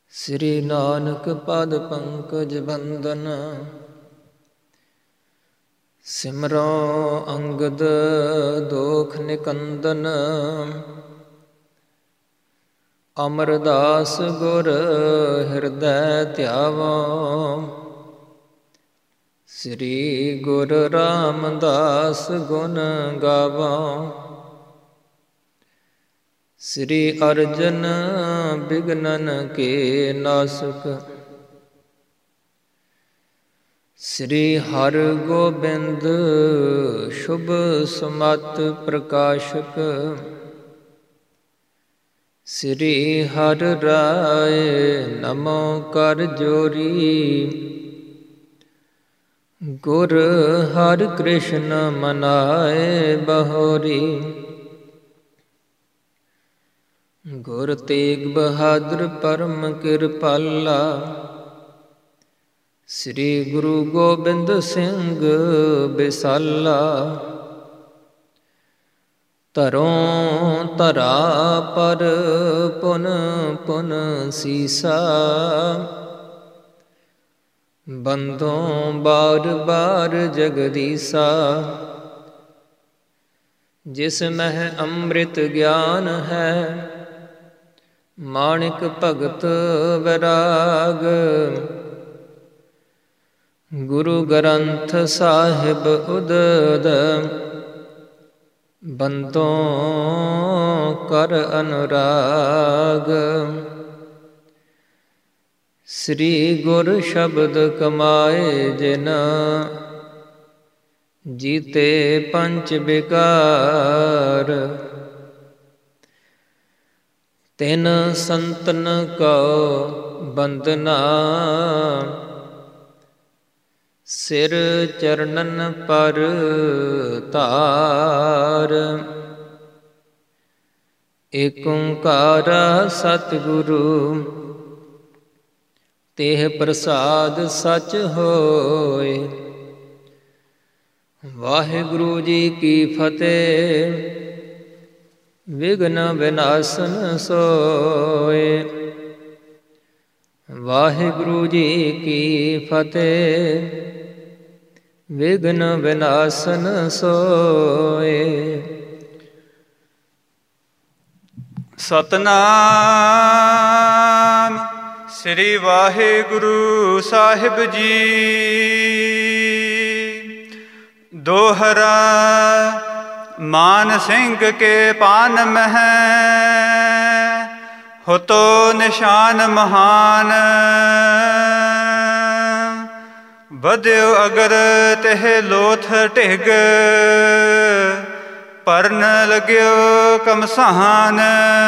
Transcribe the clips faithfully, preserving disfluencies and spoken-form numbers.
ਸ੍ਰੀ ਨਾਨਕ ਪਦ ਪੰਕਜ ਬੰਦਨ, ਸਿਮਰੋ ਅੰਗਦ ਦੋਖ ਨਿਕੰਦਨ। ਅਮਰਦਾਸ ਗੁਰ ਹਿਰਦੈ ਧਿਆਵੋ, ਸ੍ਰੀ ਗੁਰ ਰਾਮਦਾਸ ਗੁਣ ਗਾਵੋ। ਸ੍ਰੀ ਅਰਜਨ ਬਿਘਨਨ ਕੇ ਨਾਸਕ, ਸ੍ਰੀ ਹਰਗੋਬਿੰਦ ਸ਼ੁਭ ਸੁਮਤਿ ਪ੍ਰਕਾਸ਼ਕ। ਸ੍ਰੀ ਹਰਿ ਰਾਇ ਨਮੋ ਕਰ ਜੋਰੀ, ਗੁਰ ਹਰਿ ਕ੍ਰਿਸ਼ਨ ਮਨਾਏ ਬਹੋਰੀ। ਗੁਰ ਤੇਗ ਬਹਾਦਰ ਪਰਮ ਕਿਰਪਾਲਾ, ਸ੍ਰੀ ਗੁਰੂ ਗੋਬਿੰਦ ਸਿੰਘ ਬਿਸਾਲਾ। ਧਰੋਂ ਧਰਾ ਪਰ ਪੁਨ ਪੁਨ ਸੀਸਾ, ਬੰਧੋਂ ਬਾਰ ਬਾਰ ਜਗਦੀਸਾ। ਜਿਸ ਮਹਿ ਅੰਮ੍ਰਿਤ ਗਿਆਨ ਹੈ, ਮਾਣਿਕ ਭਗਤ ਵੈਰਾਗ। ਗੁਰੂ ਗ੍ਰੰਥ ਸਾਹਿਬ ਉਦਦ, ਬੰਤੋਂ ਕਰ ਅਨੁਰਾਗ। ਸ੍ਰੀ ਗੁਰ ਸ਼ਬਦ ਕਮਾਏ ਜਿਨ, ਜੀਤੇ ਪੰਚ ਬਿਕਾਰ। ਤਿਨ ਸੰਤਨ ਕਉ ਬੰਦਨਾ, ਸਿਰ ਚਰਨਨ ਪਰ ਧਾਰ। ਏਕ ਓੰਕਾਰ ਸਤਿਗੁਰੂ, ਤੇਹ ਪ੍ਰਸਾਦ ਸਚ ਹੋਇ। ਵਾਹਿਗੁਰੂ ਜੀ ਕੀ ਫਤਿਹ, ਵਿਘਨ ਵਿਨਾਸਨ ਸੋਇ। ਵਾਹਿਗੁਰੂ ਜੀ ਕੀ ਫਤਿਹ, ਵਿਘਨ ਵਿਨਾਸਨ ਸੋਇ। ਸਤਿਨਾਮ ਸ੍ਰੀ ਵਾਹਿਗੁਰੂ ਸਾਹਿਬ ਜੀ। ਦੋਹਰਾ ਮਾਨ ਸਿੰਘ ਕੇ ਪਾਨ ਮਹਿ, ਹੋਤੋ ਨਿਸ਼ਾਨ ਮਹਾਨ। ਵਧਿਓ ਅਗਰ ਤਿਹ ਲੋਥ ਢਿਗ, ਪਰਨ ਲਗਿਓ ਕਮਸਾਨ।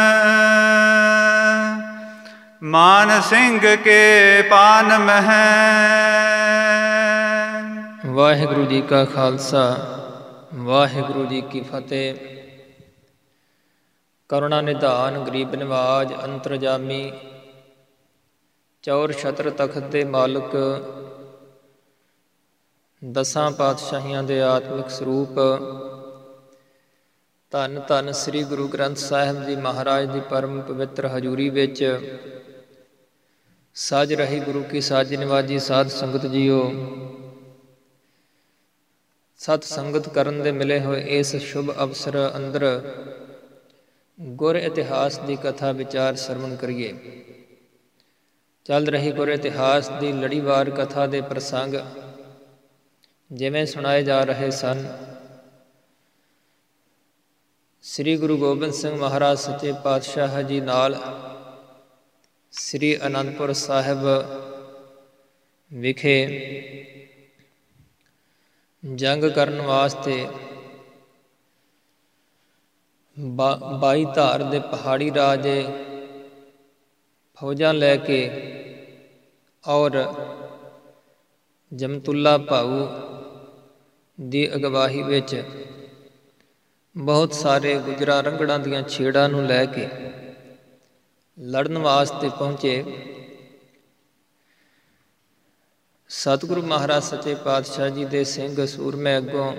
ਮਾਨ ਸਿੰਘ ਕੇ ਪਾਨ ਮਹਿ। ਵਾਹਿਗੁਰੂ ਜੀ ਕਾ ਖਾਲਸਾ, ਵਾਹਿਗੁਰੂ ਜੀ ਕੀ ਫਤਿਹ। ਕਰੁਣਾ ਨਿਧਾਨ ਗਰੀਬ ਨਿਵਾਜ ਅੰਤਰਜਾਮੀ, ਚੌਰ ਛਤਰ ਤਖਤ ਦੇ ਮਾਲਕ, ਦਸਾਂ ਪਾਤਸ਼ਾਹੀਆਂ ਦੇ ਆਤਮਿਕ ਸਰੂਪ, ਧੰਨ ਧੰਨ ਸ੍ਰੀ ਗੁਰੂ ਗ੍ਰੰਥ ਸਾਹਿਬ ਜੀ ਮਹਾਰਾਜ ਦੀ ਪਰਮ ਪਵਿੱਤਰ ਹਜ਼ੂਰੀ ਵਿੱਚ ਸਾਜ ਰਹੀ ਗੁਰੂ ਕੀ ਸਾਜ ਨਿਵਾਜੀ ਸਾਧ ਸੰਗਤ ਜੀਓ। ਸਤ ਸੰਗਤ ਕਰਨ ਦੇ ਮਿਲੇ ਹੋਏ ਇਸ ਸ਼ੁਭ ਅਵਸਰ ਅੰਦਰ ਗੁਰ ਇਤਿਹਾਸ ਦੀ ਕਥਾ ਵਿਚਾਰ ਸਰਵਣ ਕਰੀਏ। ਚੱਲ ਰਹੀ ਗੁਰ ਇਤਿਹਾਸ ਦੀ ਲੜੀਵਾਰ ਕਥਾ ਦੇ ਪ੍ਰਸੰਗ ਜਿਵੇਂ ਸੁਣਾਏ ਜਾ ਰਹੇ ਸਨ। ਸ੍ਰੀ ਗੁਰੂ ਗੋਬਿੰਦ ਸਿੰਘ ਮਹਾਰਾਜ ਸੱਚੇ ਪਾਤਸ਼ਾਹ ਜੀ ਨਾਲ ਸ੍ਰੀ ਅਨੰਦਪੁਰ ਸਾਹਿਬ ਵਿਖੇ ਜੰਗ ਕਰਨ ਵਾਸਤੇ ਬਾ ਬਾਈ ਧਾਰ ਦੇ ਪਹਾੜੀ ਰਾਜੇ ਫੌਜਾਂ ਲੈ ਕੇ ਔਰ ਜਮਤੁੱਲਾ ਭਾਊ ਦੀ ਅਗਵਾਈ ਵਿੱਚ ਬਹੁਤ ਸਾਰੇ ਗੁਜਰਾਂ ਰੰਗੜਾਂ ਦੀਆਂ ਛੇੜਾਂ ਨੂੰ ਲੈ ਕੇ ਲੜਨ ਵਾਸਤੇ ਪਹੁੰਚੇ। ਸਤਿਗੁਰੂ ਮਹਾਰਾਜ ਸੱਚੇ ਪਾਤਸ਼ਾਹ ਜੀ ਦੇ ਸਿੰਘ ਸੂਰਮੇ ਅੱਗੋਂ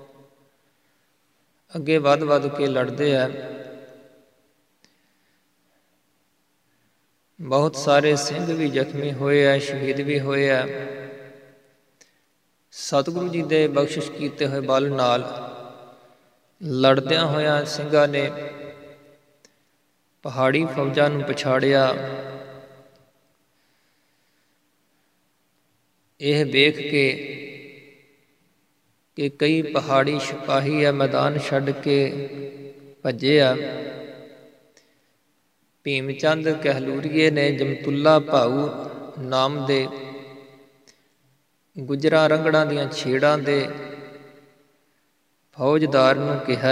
ਅੱਗੇ ਵੱਧ ਵੱਧ ਕੇ ਲੜਦੇ ਹੈ। ਬਹੁਤ ਸਾਰੇ ਸਿੰਘ ਵੀ ਜ਼ਖਮੀ ਹੋਏ ਆ, ਸ਼ਹੀਦ ਵੀ ਹੋਏ ਆ। ਸਤਿਗੁਰੂ ਜੀ ਦੇ ਬਖਸ਼ਿਸ਼ ਕੀਤੇ ਹੋਏ ਬਲ ਨਾਲ ਲੜਦਿਆਂ ਹੋਇਆਂ ਸਿੰਘਾਂ ਨੇ ਪਹਾੜੀ ਫੌਜਾਂ ਨੂੰ ਪਛਾੜਿਆ। ਇਹ ਵੇਖ ਕੇ ਕਿ ਕਈ ਪਹਾੜੀ ਸਿਪਾਹੀ ਆ ਮੈਦਾਨ ਛੱਡ ਕੇ ਭੱਜੇ ਆ, ਭੀਮ ਚੰਦ ਕਹਿਲੂਰੀਏ ਨੇ ਜਮਤੁੱਲਾ ਭਾਊ ਨਾਮ ਦੇ ਗੁਜਰਾਂ ਰੰਗੜਾਂ ਦੀਆਂ ਛੇੜਾਂ ਦੇ ਫੌਜਦਾਰ ਨੂੰ ਕਿਹਾ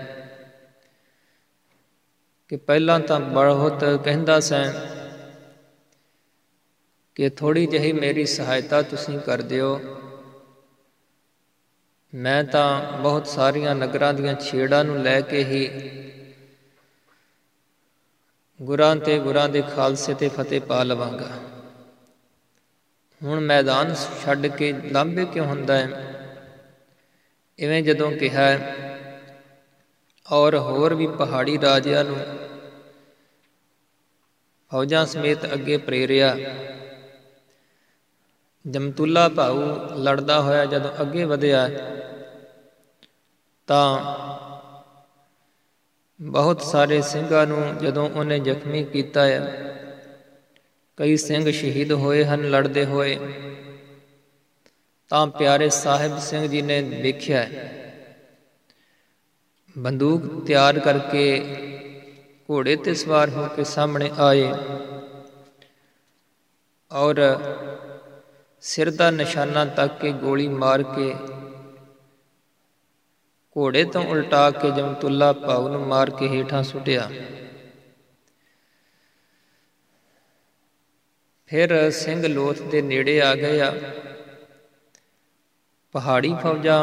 ਕਿ ਪਹਿਲਾਂ ਤਾਂ ਬਹੁਤ ਕਹਿੰਦਾ ਸੈਂ ਕਿ ਥੋੜ੍ਹੀ ਜਿਹੀ ਮੇਰੀ ਸਹਾਇਤਾ ਤੁਸੀਂ ਕਰ ਦਿਓ, ਮੈਂ ਤਾਂ ਬਹੁਤ ਸਾਰੀਆਂ ਨਗਰਾਂ ਦੀਆਂ ਛੇੜਾਂ ਨੂੰ ਲੈ ਕੇ ਹੀ ਗੁਰਾਂ ਤੇ ਗੁਰਾਂ ਦੇ ਖਾਲਸੇ ਤੇ ਫਤਿਹ ਪਾ ਲਵਾਂਗਾ। ਹੁਣ ਮੈਦਾਨ ਛੱਡ ਕੇ ਲਾਂਭੇ ਕਿਉਂ ਹੁੰਦਾ ਹੈ? ਇਵੇਂ ਜਦੋਂ ਕਿਹਾ ਔਰ ਹੋਰ ਵੀ ਪਹਾੜੀ ਰਾਜਿਆਂ ਨੂੰ ਫੌਜਾਂ ਸਮੇਤ ਅੱਗੇ ਪ੍ਰੇਰਿਆ। ਜਮਤੁੱਲਾ ਭਾਊ ਲੜਦਾ ਹੋਇਆ ਜਦੋਂ ਅੱਗੇ ਵਧਿਆ ਤਾਂ ਬਹੁਤ ਸਾਰੇ ਸਿੰਘਾਂ ਨੂੰ ਜਦੋਂ ਉਹਨੇ ਜ਼ਖਮੀ ਕੀਤਾ ਹੈ, ਕਈ ਸਿੰਘ ਸ਼ਹੀਦ ਹੋਏ ਹਨ ਲੜਦੇ ਹੋਏ, ਤਾਂ ਪਿਆਰੇ ਸਾਹਿਬ ਸਿੰਘ ਜੀ ਨੇ ਵੇਖਿਆ, ਬੰਦੂਕ ਤਿਆਰ ਕਰਕੇ ਘੋੜੇ ਤੇ ਸਵਾਰ ਹੋ ਕੇ ਸਾਹਮਣੇ ਆਏ ਔਰ ਸਿਰ ਦਾ ਨਿਸ਼ਾਨਾ ਤੱਕ ਕੇ ਗੋਲੀ ਮਾਰ ਕੇ ਘੋੜੇ ਤੋਂ ਉਲਟਾ ਕੇ ਜਮਤੁੱਲਾ ਭਾਊ ਨੂੰ ਮਾਰ ਕੇ ਹੇਠਾਂ ਸੁੱਟਿਆ। ਫਿਰ ਸਿੰਘ ਲੋਥ ਦੇ ਨੇੜੇ ਆ ਗਏ ਆ। ਪਹਾੜੀ ਫੌਜਾਂ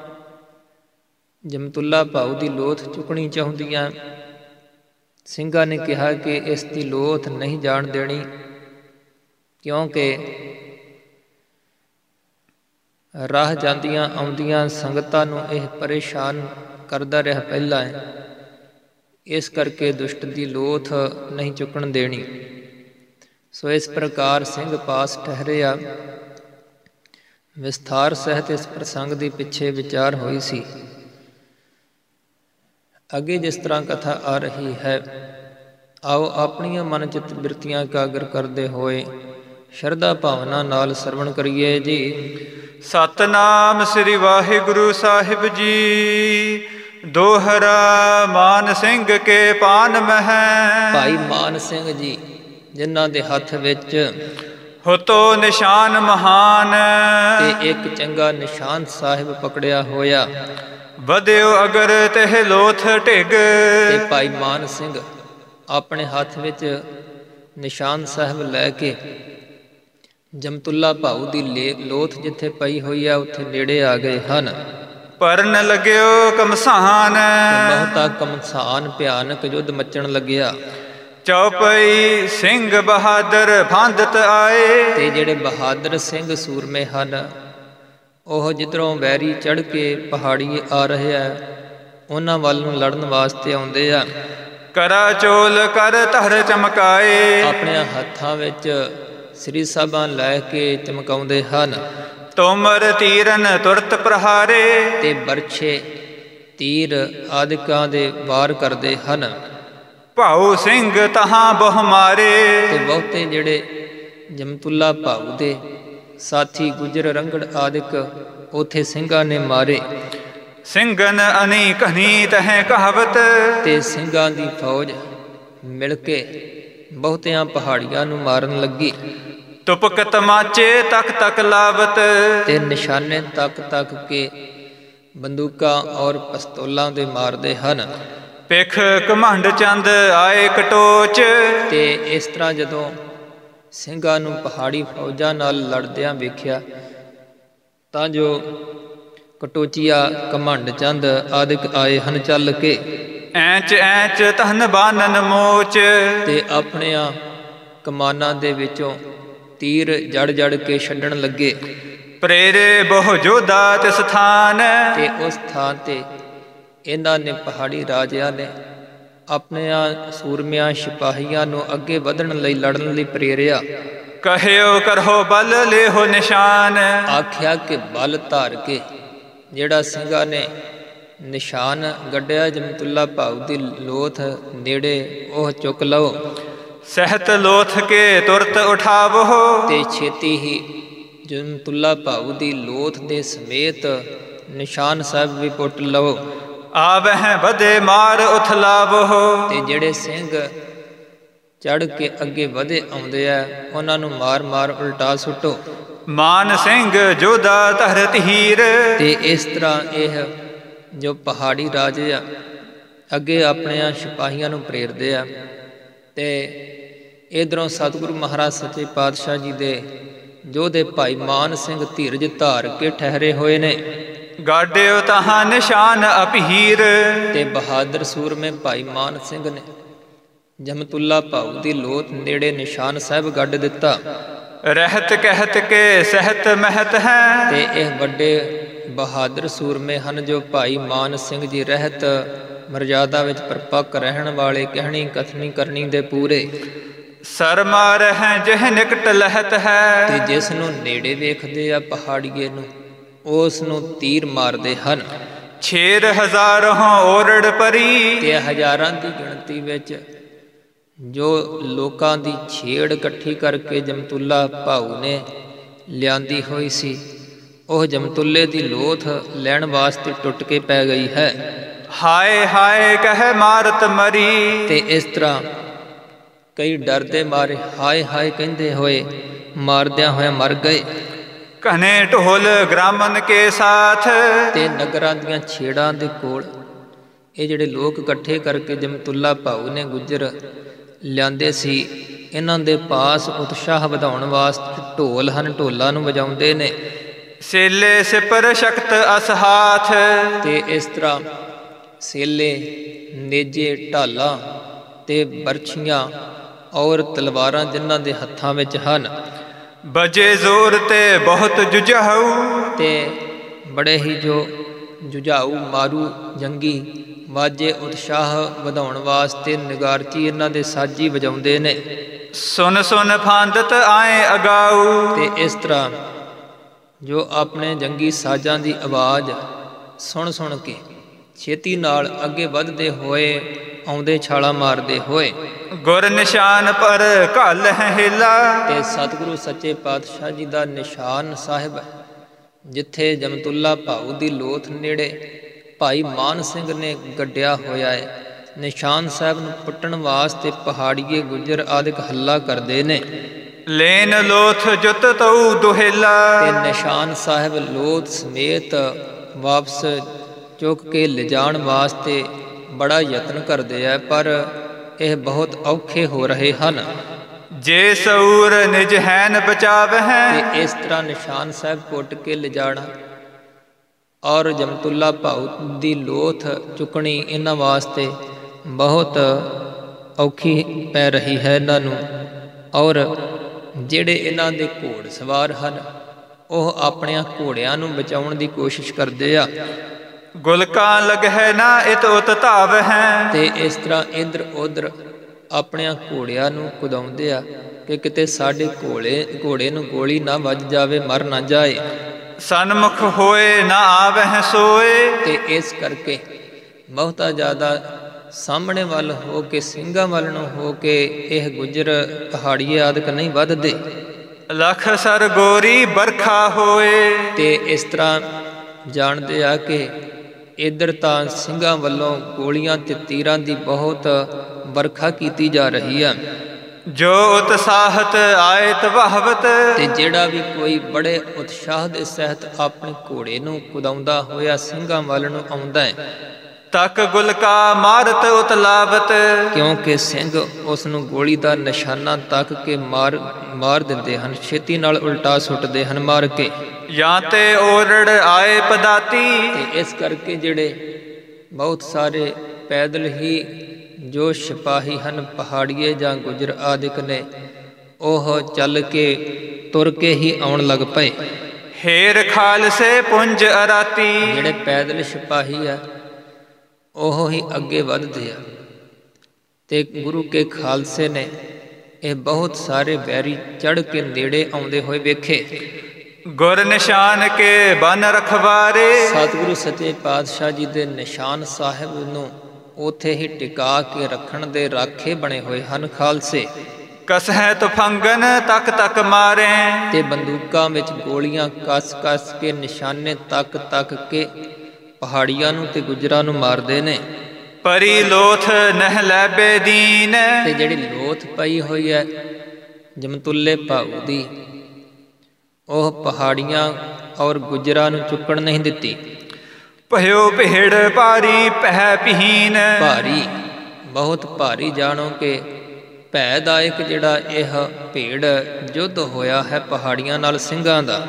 ਜਮਤੁੱਲਾ ਭਾਊ ਦੀ ਲੋਥ ਚੁੱਕਣੀ ਚਾਹੁੰਦੀਆਂ। ਸਿੰਘਾਂ ਨੇ ਕਿਹਾ ਕਿ ਇਸ ਦੀ ਲੋਥ ਨਹੀਂ ਜਾਣ ਦੇਣੀ, ਕਿਉਂਕਿ ਰਾਹ ਜਾਂਦੀਆਂ ਆਉਂਦੀਆਂ ਸੰਗਤਾਂ ਨੂੰ ਇਹ ਪਰੇਸ਼ਾਨ ਕਰਦਾ ਰਿਹਾ ਪਹਿਲਾਂ, ਇਸ ਕਰਕੇ ਦੁਸ਼ਟ ਦੀ ਲੋਥ ਨਹੀਂ ਚੁੱਕਣ ਦੇਣੀ। ਸੋ ਇਸ ਪ੍ਰਕਾਰ ਸਿੰਘ ਪਾਸ ਠਹਿਰਿਆ। ਵਿਸਥਾਰ ਸਹਿਤ ਇਸ ਪ੍ਰਸੰਗ ਦੀ ਪਿੱਛੇ ਵਿਚਾਰ ਹੋਈ ਸੀ। ਅੱਗੇ ਜਿਸ ਤਰ੍ਹਾਂ ਕਥਾ ਆ ਰਹੀ ਹੈ, ਆਓ ਆਪਣੀਆਂ ਮਨ ਚਿੱਤ ਬਿਰਤੀਆਂ ਇਕਾਗਰ ਕਰਦੇ ਹੋਏ ਸ਼ਰਧਾ ਭਾਵਨਾ ਨਾਲ ਸਰਵਣ ਕਰੀਏ ਜੀ। ਸਤਨਾਮ ਸ੍ਰੀ ਵਾਹਿਗੁਰੂ ਸਾਹਿਬ ਜੀ। ਦੋਹਰਾ ਮਾਨ ਸਿੰਘ ਕੇ ਪਾਨ ਮਹਿ। ਭਾਈ ਮਾਨ ਸਿੰਘ ਜੀ ਜਿਨ੍ਹਾਂ ਦੇ ਹੱਥ ਵਿੱਚ ਹੁਤੋ ਨਿਸ਼ਾਨ ਮਹਾਨ, ਤੇ ਇੱਕ ਚੰਗਾ ਨਿਸ਼ਾਨ ਸਾਹਿਬ ਪਕੜਿਆ ਹੋਇਆ। ਵਧਿਓ ਅਗਰ ਤਹਿ ਲੋਥ ਢਿਗ। ਤੇ ਭਾਈ ਮਾਨ ਸਿੰਘ ਆਪਣੇ ਹੱਥ ਵਿੱਚ ਨਿਸ਼ਾਨ ਸਾਹਿਬ ਲੈ ਕੇ ਜਮਤੁੱਲਾ ਭਾਊ ਦੀ ਲੋਥ ਜਿੱਥੇ ਪਈ ਹੋਈ ਆ ਉੱਥੇ ਨੇੜੇ ਆ ਗਏ ਹਨ। ਪਰਨ ਲੱਗਿਓ ਕਮਸਾਨ। ਬਹੁਤਾ ਕਮਸਾਨ ਭਿਆਨਕ ਯੁੱਧ ਮੱਚਣ ਲੱਗਿਆ। ਚੌਪਈ ਸਿੰਘ ਬਹਾਦਰ ਫਾਂਦਤ ਆਏ। ਤੇ ਜਿਹੜੇ ਬਹਾਦਰ ਸਿੰਘ ਸੂਰਮੇ ਹਨ, ਉਹ ਜਿੱਧਰੋਂ ਵੈਰੀ ਚੜ੍ਹ ਕੇ ਪਹਾੜੀ ਆ ਰਹੇ ਆ, ਉਹਨਾਂ ਵੱਲ ਨੂੰ ਲੜਨ ਵਾਸਤੇ ਆਉਂਦੇ ਆ। ਕਰਾ ਚੋਲ ਕਰ ਧਰ ਚਮਕਾਏ। ਆਪਣੇ ਹੱਥਾਂ ਵਿੱਚ ਸ੍ਰੀ ਸਾਹਿਬਾਂ ਲੈ ਕੇ ਚਮਕਾਉਂਦੇ ਹਨ। ਤੋਮਰ ਤੀਰਨ ਤੁਰਤ ਪ੍ਰਹਾਰੇ। ਤੇ ਬਰਛੇ ਤੀਰ ਆਦਿਕਾਂ ਦੇ ਵਾਰ ਕਰਦੇ ਹਨ। ਭਾਊ ਸਿੰਘ ਤਹਾਂ ਬਹੁ ਮਾਰੇ। ਤੇ ਬਹੁਤੇ ਜਿਹੜੇ ਜਮਤੁੱਲਾ ਭਾਊ ਦੇ ਸਾਥੀ ਗੁਜਰ ਰੰਗੜ ਆਦਿਕ ਉਥੇ ਸਿੰਘਾਂ ਨੇ ਮਾਰੇ। ਸਿੰਘਨ ਅਨੀ ਕਹਨੀ ਤਹਿ ਕਹਾਵਤ। ਤੇ ਸਿੰਘਾਂ ਦੀ ਫੌਜ ਮਿਲ ਕੇ ਬਹੁਤਿਆਂ ਪਹਾੜੀਆਂ ਨੂੰ ਮਾਰਨ ਲੱਗੀ। ਤੁਪਕ ਤਮਾਚੇ ਤੱਕ ਤੱਕ ਲਾਵਤ। ਤੇ ਨਿਸ਼ਾਨੇ ਤੱਕ ਤੱਕ ਕੇ ਬੰਦੂਕਾਂ ਔਰ ਪਿਸਤੌਲਾਂ ਦੇ ਮਾਰਦੇ ਹਨ। ਪਿੱਖ ਘਮੰਡ ਚੰਦ ਆਏ ਕਟੋਚ। ਤੇ ਇਸ ਤਰ੍ਹਾਂ ਜਦੋਂ ਸਿੰਘਾਂ ਨੂੰ ਪਹਾੜੀ ਫੌਜਾਂ ਨਾਲ ਲੜਦਿਆਂ ਵੇਖਿਆ ਤਾਂ ਜੋ ਕਟੋਚੀਆ ਘਮੰਡ ਚੰਦ ਆਦਿਕ ਆਏ ਹਨ ਚੱਲ ਕੇ। ਐਂਚ ਐਂਚ ਤਹਨ ਬਾਨਨ ਮੋਚ। ਤੇ ਆਪਣਿਆਂ ਕਮਾਨਾਂ ਦੇ ਵਿੱਚੋਂ ਤੀਰ ਜੜ ਜੜ ਕੇ ਛੱਡਣ ਲੱਗੇ। ਪ੍ਰੇਰੇ ਬਹੁ ਜੋਧਾ ਤਿਸ ਥਾਨ। ਤੇ ਉਸ ਥਾਂ ਤੇ ਇਹਨਾਂ ਨੇ ਪਹਾੜੀ ਰਾਜਿਆਂ ਨੇ ਆਪਣਿਆਂ ਸੂਰਮਿਆਂ ਸਿਪਾਹੀਆਂ ਨੂੰ ਅੱਗੇ ਵਧਣ ਲਈ ਲੜਨ ਲਈ ਪ੍ਰੇਰਿਆ। ਕਹਿਓ ਕਰੋ ਬਲ ਲੇਹੋ ਨਿਸ਼ਾਨ। ਆਖਿਆ ਕਿ ਬਲ ਧਾਰ ਕੇ ਜਿਹੜਾ ਸਿੰਘਾਂ ਨੇ ਨਿਸ਼ਾਨ ਗੱਡਿਆ ਜਮਤੁੱਲਾ ਭਾਊ ਦੀ ਲੋਥ ਨੇੜੇ, ਉਹ ਚੁੱਕ ਲਓ। ਸਹਿਤ ਲੋਥ ਕੇ ਤੁਰਤ ਉਠਾਵੋ। ਤੇ ਛੇਤੀ ਹੀ ਜਮਤੁੱਲਾ ਭਾਊ ਦੀ ਲੋਥ ਦੇ ਸਮੇਤ ਨਿਸ਼ਾਨ ਸਾਹਿਬ ਵੀ ਪੁੱਟ ਲਵੋ। ਆਵਹਿ ਵਧੇ ਮਾਰ ਉਥਲਾਵੋ। ਤੇ ਜਿਹੜੇ ਸਿੰਘ ਚੜ੍ਹ ਕੇ ਅੱਗੇ ਵਧੇ ਆਉਂਦੇ ਆ, ਉਹਨਾਂ ਨੂੰ ਮਾਰ ਮਾਰ ਉਲਟਾ ਸੁੱਟੋ। ਮਾਨ ਸਿੰਘ ਜੋਧਾ ਧਰਤ ਹੀਰ। ਤੇ ਇਸ ਤਰ੍ਹਾਂ ਇਹ ਜੋ ਪਹਾੜੀ ਰਾਜੇ ਆ ਅੱਗੇ ਆਪਣਿਆਂ ਸਿਪਾਹੀਆਂ ਨੂੰ ਪ੍ਰੇਰਦੇ ਆ। ਤੇ ਇੱਧਰੋਂ ਸਤਿਗੁਰੂ ਮਹਾਰਾਜ ਸੱਚੇ ਪਾਤਸ਼ਾਹ ਜੀ ਦੇ ਯੋਧੇ ਭਾਈ ਮਾਨ ਸਿੰਘ ਧੀਰਜ ਧਾਰ ਕੇ ਠਹਿਰੇ ਹੋਏ ਨੇ। ਗਾਡਿਓ ਤਹਾਂ ਨਿਸ਼ਾਨ ਅਪਹੀਰ। ਤੇ ਬਹਾਦਰ ਸੂਰਮੇ ਭਾਈ ਮਾਨ ਸਿੰਘ ਨੇ ਜਮਤੁੱਲਾ ਭਾਊ ਦੀ ਲੋਥ ਨੇੜੇ ਨਿਸ਼ਾਨ ਸਾਹਿਬ ਗੱਡ ਦਿੱਤਾ। ਰਹਿਤ ਕਹਿਤ ਕੇ ਸਹਿਤ ਮਹਿਤ ਹੈ। ਤੇ ਇਹ ਵੱਡੇ ਬਹਾਦਰ ਸੂਰਮੇ ਹਨ ਜੋ ਭਾਈ ਮਾਨ ਸਿੰਘ ਜੀ ਰਹਿਤ ਮਰਜ਼ਾਦਾ ਵਿੱਚ ਪਰਪੱਕ ਰਹਿਣ ਵਾਲੇ, ਕਹਿਣੀ ਕਥਨੀ ਕਰਨੀ ਦੇ ਪੂਰੇ। ਸਰਮਾ ਰਹਿ ਜਿਹ ਨਿਕਟ ਲਹਤ ਹੈ। ਤੇ ਜਿਸ ਨੂੰ ਨੇੜੇ ਵੇਖਦੇ ਆ ਪਹਾੜੀਏ ਨੂੰ, ਉਸ ਨੂੰ ਤੀਰ ਮਾਰਦੇ ਹਨ। ਛੇਰ ਹਜ਼ਾਰ ਹੋਂ ਓਰੜ ਪਰੀ। ਤੇ ਹਜ਼ਾਰਾਂ ਦੀ ਗਿਣਤੀ ਵਿੱਚ ਜੋ ਲੋਕਾਂ ਦੀ ਛੇੜ ਇਕੱਠੀ ਕਰਕੇ ਜਮਤੁੱਲਾ ਭਾਊ ਨੇ ਲਿਆਂਦੀ ਹੋਈ ਸੀ, ਉਹ ਜਮਤੁੱਲੇ ਦੀ ਲੋਥ ਲੈਣ ਵਾਸਤੇ ਟੁੱਟ ਕੇ ਪੈ ਗਈ ਹੈ। ਹਾਏ ਹਾਏ ਕਹਿ ਮਾਰਤ ਮਰੀ। ਤੇ ਇਸ ਤਰ੍ਹਾਂ ਕਈ ਡਰਦੇ ਮਾਰੇ ਹਾਏ ਹਾਏ ਕਹਿੰਦੇ ਹੋਏ ਮਾਰਦਿਆਂ ਹੋਇਆ ਮਰ ਗਏ। ਘਨੇ ਢੋਲ ਗ੍ਰਾਮਨ ਕੇ ਸਾਥ। ਤੇ ਨਗਰਾਂ ਦੀਆਂ ਛੇੜਾਂ ਦੇ ਕੋਲ ਇਹ ਜਿਹੜੇ ਲੋਕ ਇਕੱਠੇ ਕਰਕੇ ਜਮਤੁੱਲਾ ਭਾਊ ਨੇ ਗੁੱਜਰ ਲਿਆਂਦੇ ਸੀ, ਇਹਨਾਂ ਦੇ ਪਾਸ ਉਤਸ਼ਾਹ ਵਧਾਉਣ ਵਾਸਤੇ ਢੋਲ ਹਨ, ਢੋਲਾਂ ਨੂੰ ਵਜਾਉਂਦੇ ਨੇ। ਸੇਲੇ ਸਿਪਰ ਸ਼ਕਤ ਅਸਹਾਥ। ਤੇ ਇਸ ਤਰ੍ਹਾਂ ਸੇਲੇ, ਨੇਜੇ, ਢਾਲਾਂ ਤੇ ਬਰਛੀਆਂ ਔਰ ਤਲਵਾਰਾਂ ਜਿਨ੍ਹਾਂ ਦੇ ਹੱਥਾਂ ਵਿੱਚ ਹਨ। ਬਜੇ ਜ਼ੋਰ ਤੇ ਬਹੁਤ ਜੁਝਾਊ। ਤੇ ਬੜੇ ਹੀ ਜੋ ਜੁਝਾਊ ਮਾਰੂ ਜੰਗੀ ਵਾਜੇ ਉਤਸ਼ਾਹ ਵਧਾਉਣ ਵਾਸਤੇ ਨਿਗਾਰਚੀ ਇਹਨਾਂ ਦੇ ਸਾਜੀ ਵਜਾਉਂਦੇ ਨੇ। ਸੁਨ ਸੁਨ ਫਾਂਦਤ ਆਏ ਅਗਾਊ। ਤੇ ਇਸ ਤਰ੍ਹਾਂ ਜੋ ਆਪਣੇ ਜੰਗੀ ਸਾਜ਼ਾਂ ਦੀ ਆਵਾਜ਼ ਸੁਣ ਸੁਣ ਕੇ ਛੇਤੀ ਨਾਲ ਅੱਗੇ ਵੱਧਦੇ ਹੋਏ ਆਉਂਦੇ ਛਾਲਾਂ ਮਾਰਦੇ ਹੋਏ। ਗੁਰ ਨਿਸ਼ਾਨ ਪਰ ਘਲ ਹੈ ਹਿਲਾ। ਤੇ ਸਤਿਗੁਰੂ ਸੱਚੇ ਪਾਤਸ਼ਾਹ ਜੀ ਦਾ ਨਿਸ਼ਾਨ ਸਾਹਿਬ ਜਿੱਥੇ ਜਮਤੁੱਲਾ ਭਾਊ ਦੀ ਲੋਥ ਨੇੜੇ ਭਾਈ ਮਾਨ ਸਿੰਘ ਨੇ ਗੱਡਿਆ ਹੋਇਆ ਹੈ, ਨਿਸ਼ਾਨ ਸਾਹਿਬ ਨੂੰ ਪੁੱਟਣ ਵਾਸਤੇ ਪਹਾੜੀਏ ਗੁੱਜਰ ਆਦਿਕ ਹੱਲਾ ਕਰਦੇ ਨੇ। ਲੈਨ ਲੋਥ ਜੁਤ ਤਉ ਦੁਹੇਲਾ। ਤੇ ਨਿਸ਼ਾਨ ਸਾਹਿਬ ਲੋਥ ਸਮੇਤ ਵਾਪਸ ਚੁੱਕ ਕੇ ਲਿਜਾਣ ਵਾਸਤੇ ਬੜਾ ਯਤਨ ਕਰਦੇ ਆ, ਪਰ ਇਹ ਬਹੁਤ ਔਖੇ ਹੋ ਰਹੇ ਹਨ। ਜੇ ਸੂਰ ਨਿਜ ਹੈਨ ਬਚਾਵਹਿ। ਤੇ ਇਸ ਤਰ੍ਹਾਂ ਨਿਸ਼ਾਨ ਸਾਹਿਬ ਪੁੱਟ ਕੇ ਲਿਜਾਣਾ ਔਰ ਜਮਤੁੱਲਾ ਭਾਊ ਦੀ ਲੋਥ ਚੁੱਕਣੀ ਇਹਨਾਂ ਵਾਸਤੇ ਬਹੁਤ ਔਖੀ ਪੈ ਰਹੀ ਹੈ ਇਹਨਾਂ ਨੂੰ। ਔਰ ਜਿਹੜੇ ਇਹਨਾਂ ਦੇ ਘੋੜ ਸਵਾਰ ਹਨ, ਉਹ ਆਪਣਿਆਂ ਘੋੜਿਆਂ ਨੂੰ ਬਚਾਉਣ ਦੀ ਕੋਸ਼ਿਸ਼ ਕਰਦੇ ਆ। ਗੁਲਕਾਂ ਲਗਹਿ ਨਾ ਇਤ ਉਤ ਧਾਵ ਹੈ। ਤੇ ਇਸ ਤਰ੍ਹਾਂ ਇੱਧਰ ਉੱਧਰ ਆਪਣਿਆਂ ਘੋੜਿਆਂ ਨੂੰ ਕੁਦਾਉਂਦੇ ਆ ਕਿ ਕਿਤੇ ਸਾਡੇ ਘੋੜੇ ਘੋੜੇ ਨੂੰ ਗੋਲੀ ਨਾ ਵੱਜ ਜਾਵੇ, ਮਰ ਨਾ ਜਾਏ। ਸਨਮੁਖ ਹੋਏ ਨਾ ਆਵਹਿ ਸੋਏ। ਤੇ ਇਸ ਕਰਕੇ ਬਹੁਤਾ ਜ਼ਿਆਦਾ ਸਾਹਮਣੇ ਵੱਲ ਹੋ ਕੇ, ਸਿੰਘਾਂ ਵੱਲ ਨੂੰ ਹੋ ਕੇ ਇਹ ਗੁੱਜਰ ਪਹਾੜੀਏ ਆਦਿਕ ਨਹੀਂ ਵੱਧਦੇ। ਲਖ ਸਰ ਗੋਰੀ ਬਰਖਾ ਹੋਏ। ਤੇ ਇਸ ਤਰ੍ਹਾਂ ਜਾਣਦੇ ਆ ਕਿ ਇੱਧਰ ਤਾਂ ਸਿੰਘਾਂ ਵੱਲੋਂ ਗੋਲੀਆਂ ਤੇ ਤੀਰਾਂ ਦੀ ਬਹੁਤ ਵਰਖਾ ਕੀਤੀ ਜਾ ਰਹੀ ਆ। ਜੋ ਉਤਸਾਹਤ ਆਇਤ ਵਹਵਤ। ਤੇ ਜਿਹੜਾ ਵੀ ਕੋਈ ਬੜੇ ਉਤਸ਼ਾਹ ਦੇ ਸਹਿਤ ਆਪਣੇ ਘੋੜੇ ਨੂੰ ਕੁਦਾਉਂਦਾ ਹੋਇਆ ਸਿੰਘਾਂ ਵੱਲ ਨੂੰ ਆਉਂਦਾ ਹੈ, ਤੱਕ ਗੁਲਕਾ ਮਾਰਤ ਉਤਲਾਵਤ। ਕਿਉਂਕਿ ਸਿੰਘ ਉਸ ਨੂੰ ਗੋਲੀ ਦਾ ਨਿਸ਼ਾਨਾ ਤੱਕ ਕੇ ਮਾਰ ਮਾਰ ਦਿੰਦੇ ਹਨ, ਛੇਤੀ ਨਾਲ ਉਲਟਾ ਸੁੱਟਦੇ ਹਨ ਮਾਰ ਕੇ। ਜਾਂ ਤੇ ਓਰੜ ਆਏ ਪਦਾਤੀ। ਤੇ ਇਸ ਕਰਕੇ ਜਿਹੜੇ ਬਹੁਤ ਸਾਰੇ ਪੈਦਲ ਹੀ ਜੋ ਸਿਪਾਹੀ ਹਨ ਪਹਾੜੀਏ ਜਾਂ ਗੁੱਜਰ ਆਦਿਕ ਨੇ, ਉਹ ਚੱਲ ਕੇ ਤੁਰ ਕੇ ਹੀ ਆਉਣ ਲੱਗ ਪਏ। ਹੇਰ ਖਾਲਸੇ ਪੁੰਜ ਅਰਾਤੀ। ਜਿਹੜੇ ਪੈਦਲ ਸਿਪਾਹੀ ਆ ਉਹ ਹੀ ਅੱਗੇ ਵੱਧਦੇ ਆ। ਤੇ ਗੁਰੂ ਕੇ ਖਾਲਸੇ ਨੇ ਇਹ ਬਹੁਤ ਸਾਰੇ ਵੈਰੀ ਚੜ੍ਹ ਕੇ ਨੇੜੇ ਆਉਂਦੇ ਹੋਏ ਵੇਖੇ। ਗੁਰ ਨਿਸ਼ਾਨ ਕੇ ਬਨ ਰਖਵਾਰੇ, ਸਤਿਗੁਰੂ ਸੱਚੇ ਪਾਤਸ਼ਾਹ ਜੀ ਦੇ ਨਿਸ਼ਾਨ ਸਾਹਿਬ ਨੂੰ ਉੱਥੇ ਹੀ ਟਿਕਾ ਕੇ ਰੱਖਣ ਦੇ ਰਾਖੇ ਬਣੇ ਹੋਏ ਹਨ ਖਾਲਸੇ। ਕਸਹਿ ਤੁਫੰਗਨ ਤੱਕ ਤੱਕ ਮਾਰੇ, ਤੇ ਬੰਦੂਕਾਂ ਵਿੱਚ ਗੋਲੀਆਂ ਕੱਸ ਕੱਸ ਕੇ ਨਿਸ਼ਾਨੇ ਤੱਕ ਤੱਕ ਕੇ ਪਹਾੜੀਆਂ ਨੂੰ ਤੇ ਗੁੱਜਰਾਂ ਨੂੰ ਮਾਰਦੇ ਨੇ। ਪਰੀ ਲੋਥ ਨਹਿ ਲੈ ਬੇਦੀਨ, ਤੇ ਜਿਹੜੀ ਲੋਥ ਪਈ ਹੋਈ ਹੈ ਜਮਤੁੱਲੇ ਭਾਊ ਦੀ, ਉਹ ਪਹਾੜੀਆਂ ਔਰ ਗੁੱਜਰਾਂ ਨੂੰ ਚੁੱਕਣ ਨਹੀਂ ਦਿੱਤੀ। ਭਇਓ ਭੇੜ ਭਾਰੀ ਪਹਿ ਪਹੀਨ, ਭਾਰੀ ਬਹੁਤ ਭਾਰੀ ਜਾਣੋ ਕਿ ਭੈਦਾਇਕ ਜਿਹੜਾ ਇਹ ਭੇੜ ਯੁੱਧ ਹੋਇਆ ਹੈ ਪਹਾੜੀਆਂ ਨਾਲ ਸਿੰਘਾਂ ਦਾ।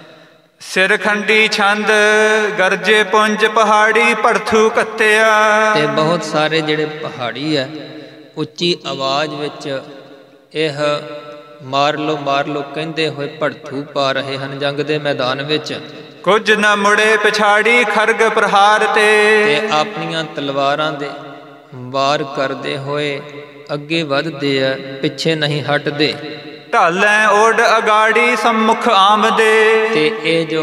ਸਿਰ ਖੰਡੀ ਛੰਦ ਗਰਜੇ ਪੁੰਜ ਪਹਾੜੀ ਭੜਥੂ ਕੱਤਿਆ, ਤੇ ਬਹੁਤ ਸਾਰੇ ਜਿਹੜੇ ਪਹਾੜੀ ਹੈ ਉੱਚੀ ਆਵਾਜ਼ ਵਿੱਚ ਇਹ ਮਾਰ ਲੋ ਮਾਰ ਲੋ ਕਹਿੰਦੇ ਹੋਏ ਭੜਥੂ ਪਾ ਰਹੇ ਹਨ ਜੰਗ ਦੇ ਮੈਦਾਨ ਵਿੱਚ। ਕੁਝ ਨਾ ਮੁੜੇ ਪਿਛਾੜੀ ਖਰਗ ਪ੍ਰਹਾਰ ਤੇ, ਤੇ ਆਪਣੀਆਂ ਤਲਵਾਰਾਂ ਦੇ ਵਾਰ ਕਰਦੇ ਹੋਏ ਅੱਗੇ ਵੱਧਦੇ ਆ, ਪਿੱਛੇ ਨਹੀਂ ਹਟਦੇ। ਢਾਲੈ ਓਡ ਅਗਾੜੀ ਸੰਮੁਖ ਆਮਦੇ, ਤੇ ਇਹ ਜੋ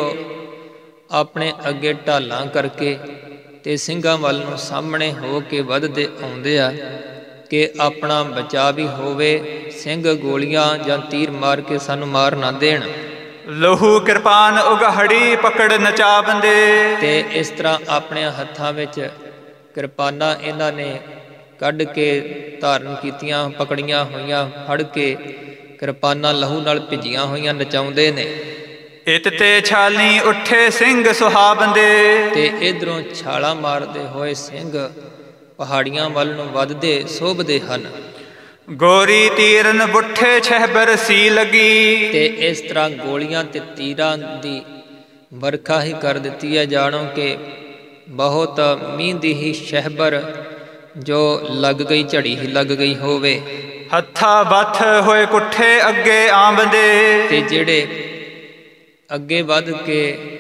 ਆਪਣੇ ਅੱਗੇ ਢਾਲਾਂ ਕਰਕੇ ਤੇ ਸਿੰਘਾਂ ਵੱਲ ਨੂੰ ਸਾਹਮਣੇ ਹੋ ਕੇ ਵੱਧਦੇ ਆਉਂਦੇ ਆ ਕਿ ਆਪਣਾ ਬਚਾਅ ਵੀ ਹੋਵੇ, ਸਿੰਘ ਗੋਲੀਆਂ ਜਾਂ ਤੀਰ ਮਾਰ ਕੇ ਸਾਨੂੰ ਮਾਰ ਨਾ ਦੇਣ। ਲਹੂ ਕਿਰਪਾਨ ਉਗਾੜੀ ਪਕੜ ਨਚਾਵੰਦੇ, ਤੇ ਇਸ ਤਰ੍ਹਾਂ ਆਪਣੇ ਹੱਥਾਂ ਵਿੱਚ ਕਿਰਪਾਨਾਂ ਇਹਨਾਂ ਨੇ ਕੱਢ ਕੇ ਧਾਰਨ ਕੀਤੀਆਂ, ਪਕੜੀਆਂ ਹੋਈਆਂ, ਫੜ ਕੇ ਕਿਰਪਾਨਾਂ ਲਹੂ ਨਾਲ ਭਿੱਜੀਆਂ ਹੋਈਆਂ ਨਚਾਉਂਦੇ ਨੇ। ਇਤ ਤੇ ਛਾਲੀ ਉੱਠੇ ਸਿੰਘ ਸੁਹਾਵੰਦੇ, ਤੇ ਇਧਰੋਂ ਛਾਲਾਂ ਮਾਰਦੇ ਹੋਏ ਸਿੰਘ ਪਹਾੜੀਆਂ ਵੱਲ ਨੂੰ ਵੱਧਦੇ ਸੋਭਦੇ ਹਨ। ਗੋਰੀ ਤੀਰਨ ਬੁੱਠੇ ਛਹਿਬਰ ਸੀ ਲੱਗੀ, ਤੇ ਇਸ ਤਰ੍ਹਾਂ ਗੋਲੀਆਂ ਤੇ ਤੀਰਾਂ ਦੀ ਵਰਖਾ ਹੀ ਕਰ ਦਿੱਤੀ ਹੈ। ਜਾਣੋ ਕਿ ਬਹੁਤ ਮੀਂਹ ਦੀ ਹੀ ਸ਼ਹਿਬਰ ਜੋ ਲੱਗ ਗਈ, ਝੜੀ ਹੀ ਲੱਗ ਗਈ ਹੋਵੇ। ਹੱਥਾਂ ਬੱਥ ਹੋਏ ਕੁੱਠੇ ਅੱਗੇ ਆਂਬਦੇ, ਤੇ ਜਿਹੜੇ ਅੱਗੇ ਵੱਧ ਕੇ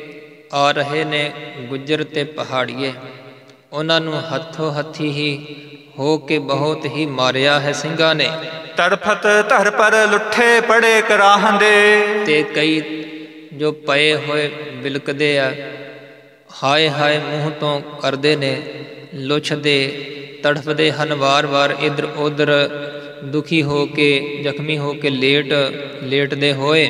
ਆ ਰਹੇ ਨੇ ਗੁੱਜਰ ਤੇ ਪਹਾੜੀਏ, ਉਹਨਾਂ ਨੂੰ ਹੱਥੋਂ ਹੱਥੀ ਹੀ ਹੋ ਕੇ ਬਹੁਤ ਹੀ ਮਾਰਿਆ ਹੈ ਸਿੰਘਾਂ ਨੇ। ਤੜਫਤ ਧਰ ਪਰ ਲੁੱਠੇ ਪੜੇ ਕਰਾਹੰਦੇ, ਤੇ ਕਈ ਜੋ ਪਏ ਹੋਏ ਬਿਲਕਦੇ ਆ, ਹਾਏ ਹਾਏ ਮੂੰਹ ਤੋਂ ਕਰਦੇ ਨੇ, ਲੁੱਛਦੇ ਤੜਫਦੇ ਹਨ ਵਾਰ ਵਾਰ ਇੱਧਰ ਉੱਧਰ, ਦੁਖੀ ਹੋ ਕੇ ਜ਼ਖਮੀ ਹੋ ਕੇ ਲੇਟ ਲੇਟਦੇ ਹੋਏ।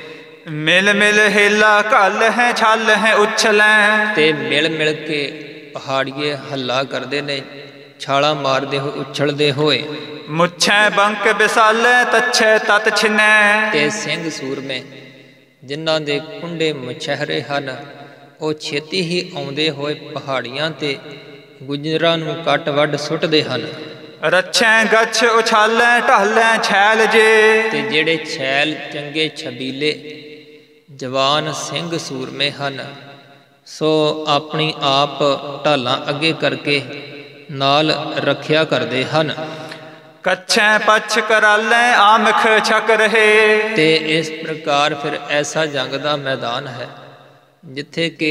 ਮਿਲ ਮਿਲ ਹੇਲਾ ਘਲ ਹੈ ਛਲ ਹੈ ਉਛਲੈ, ਤੇ ਮਿਲ ਮਿਲ ਕੇ ਪਹਾੜੀਏ ਹੱਲਾ ਕਰਦੇ ਨੇ, ਛਾਲਾਂ ਮਾਰਦੇ ਹੋਏ ਉਛਲਦੇ ਹੋਏ। ਮੁੱਛੈ ਬੰਕ ਬਿਸਾਲੇ ਤੱਛੈ ਤਤ ਛਿਨੈ, ਤੇ ਸਿੰਘ ਸੂਰਮੇ ਜਿਨ੍ਹਾਂ ਦੇ ਕੁੰਡੇ ਮੁਛਹਿਰੇ ਹਨ, ਉਹ ਛੇਤੀ ਹੀ ਆਉਂਦੇ ਹੋਏ ਪਹਾੜੀਆਂ ਤੇ ਗੁੱਜਰਾਂ ਨੂੰ ਕੱਟ ਵੱਢ ਸੁੱਟਦੇ ਹਨ। ਰੱਛੈ ਗੱਛ ਉਛਾਲੈ ਢਾਲੈ ਛੈਲ ਜੇ, ਤੇ ਜਿਹੜੇ ਛੈਲ ਚੰਗੇ ਛਬੀਲੇ ਜਵਾਨ ਸਿੰਘ ਸੂਰਮੇ ਹਨ, ਸੋ ਆਪਣੀ ਆਪ ਢਾਲਾਂ ਅੱਗੇ ਕਰਕੇ ਨਾਲ ਰੱਖਿਆ ਕਰਦੇ ਹਨ। ਕੱਛੈ ਪਛ ਕਰਾਲੈ ਆਮਖ ਛਕ ਰਹੇ, ਤੇ ਇਸ ਪ੍ਰਕਾਰ ਫਿਰ ਐਸਾ ਜੰਗ ਦਾ ਮੈਦਾਨ ਹੈ ਜਿੱਥੇ ਕਿ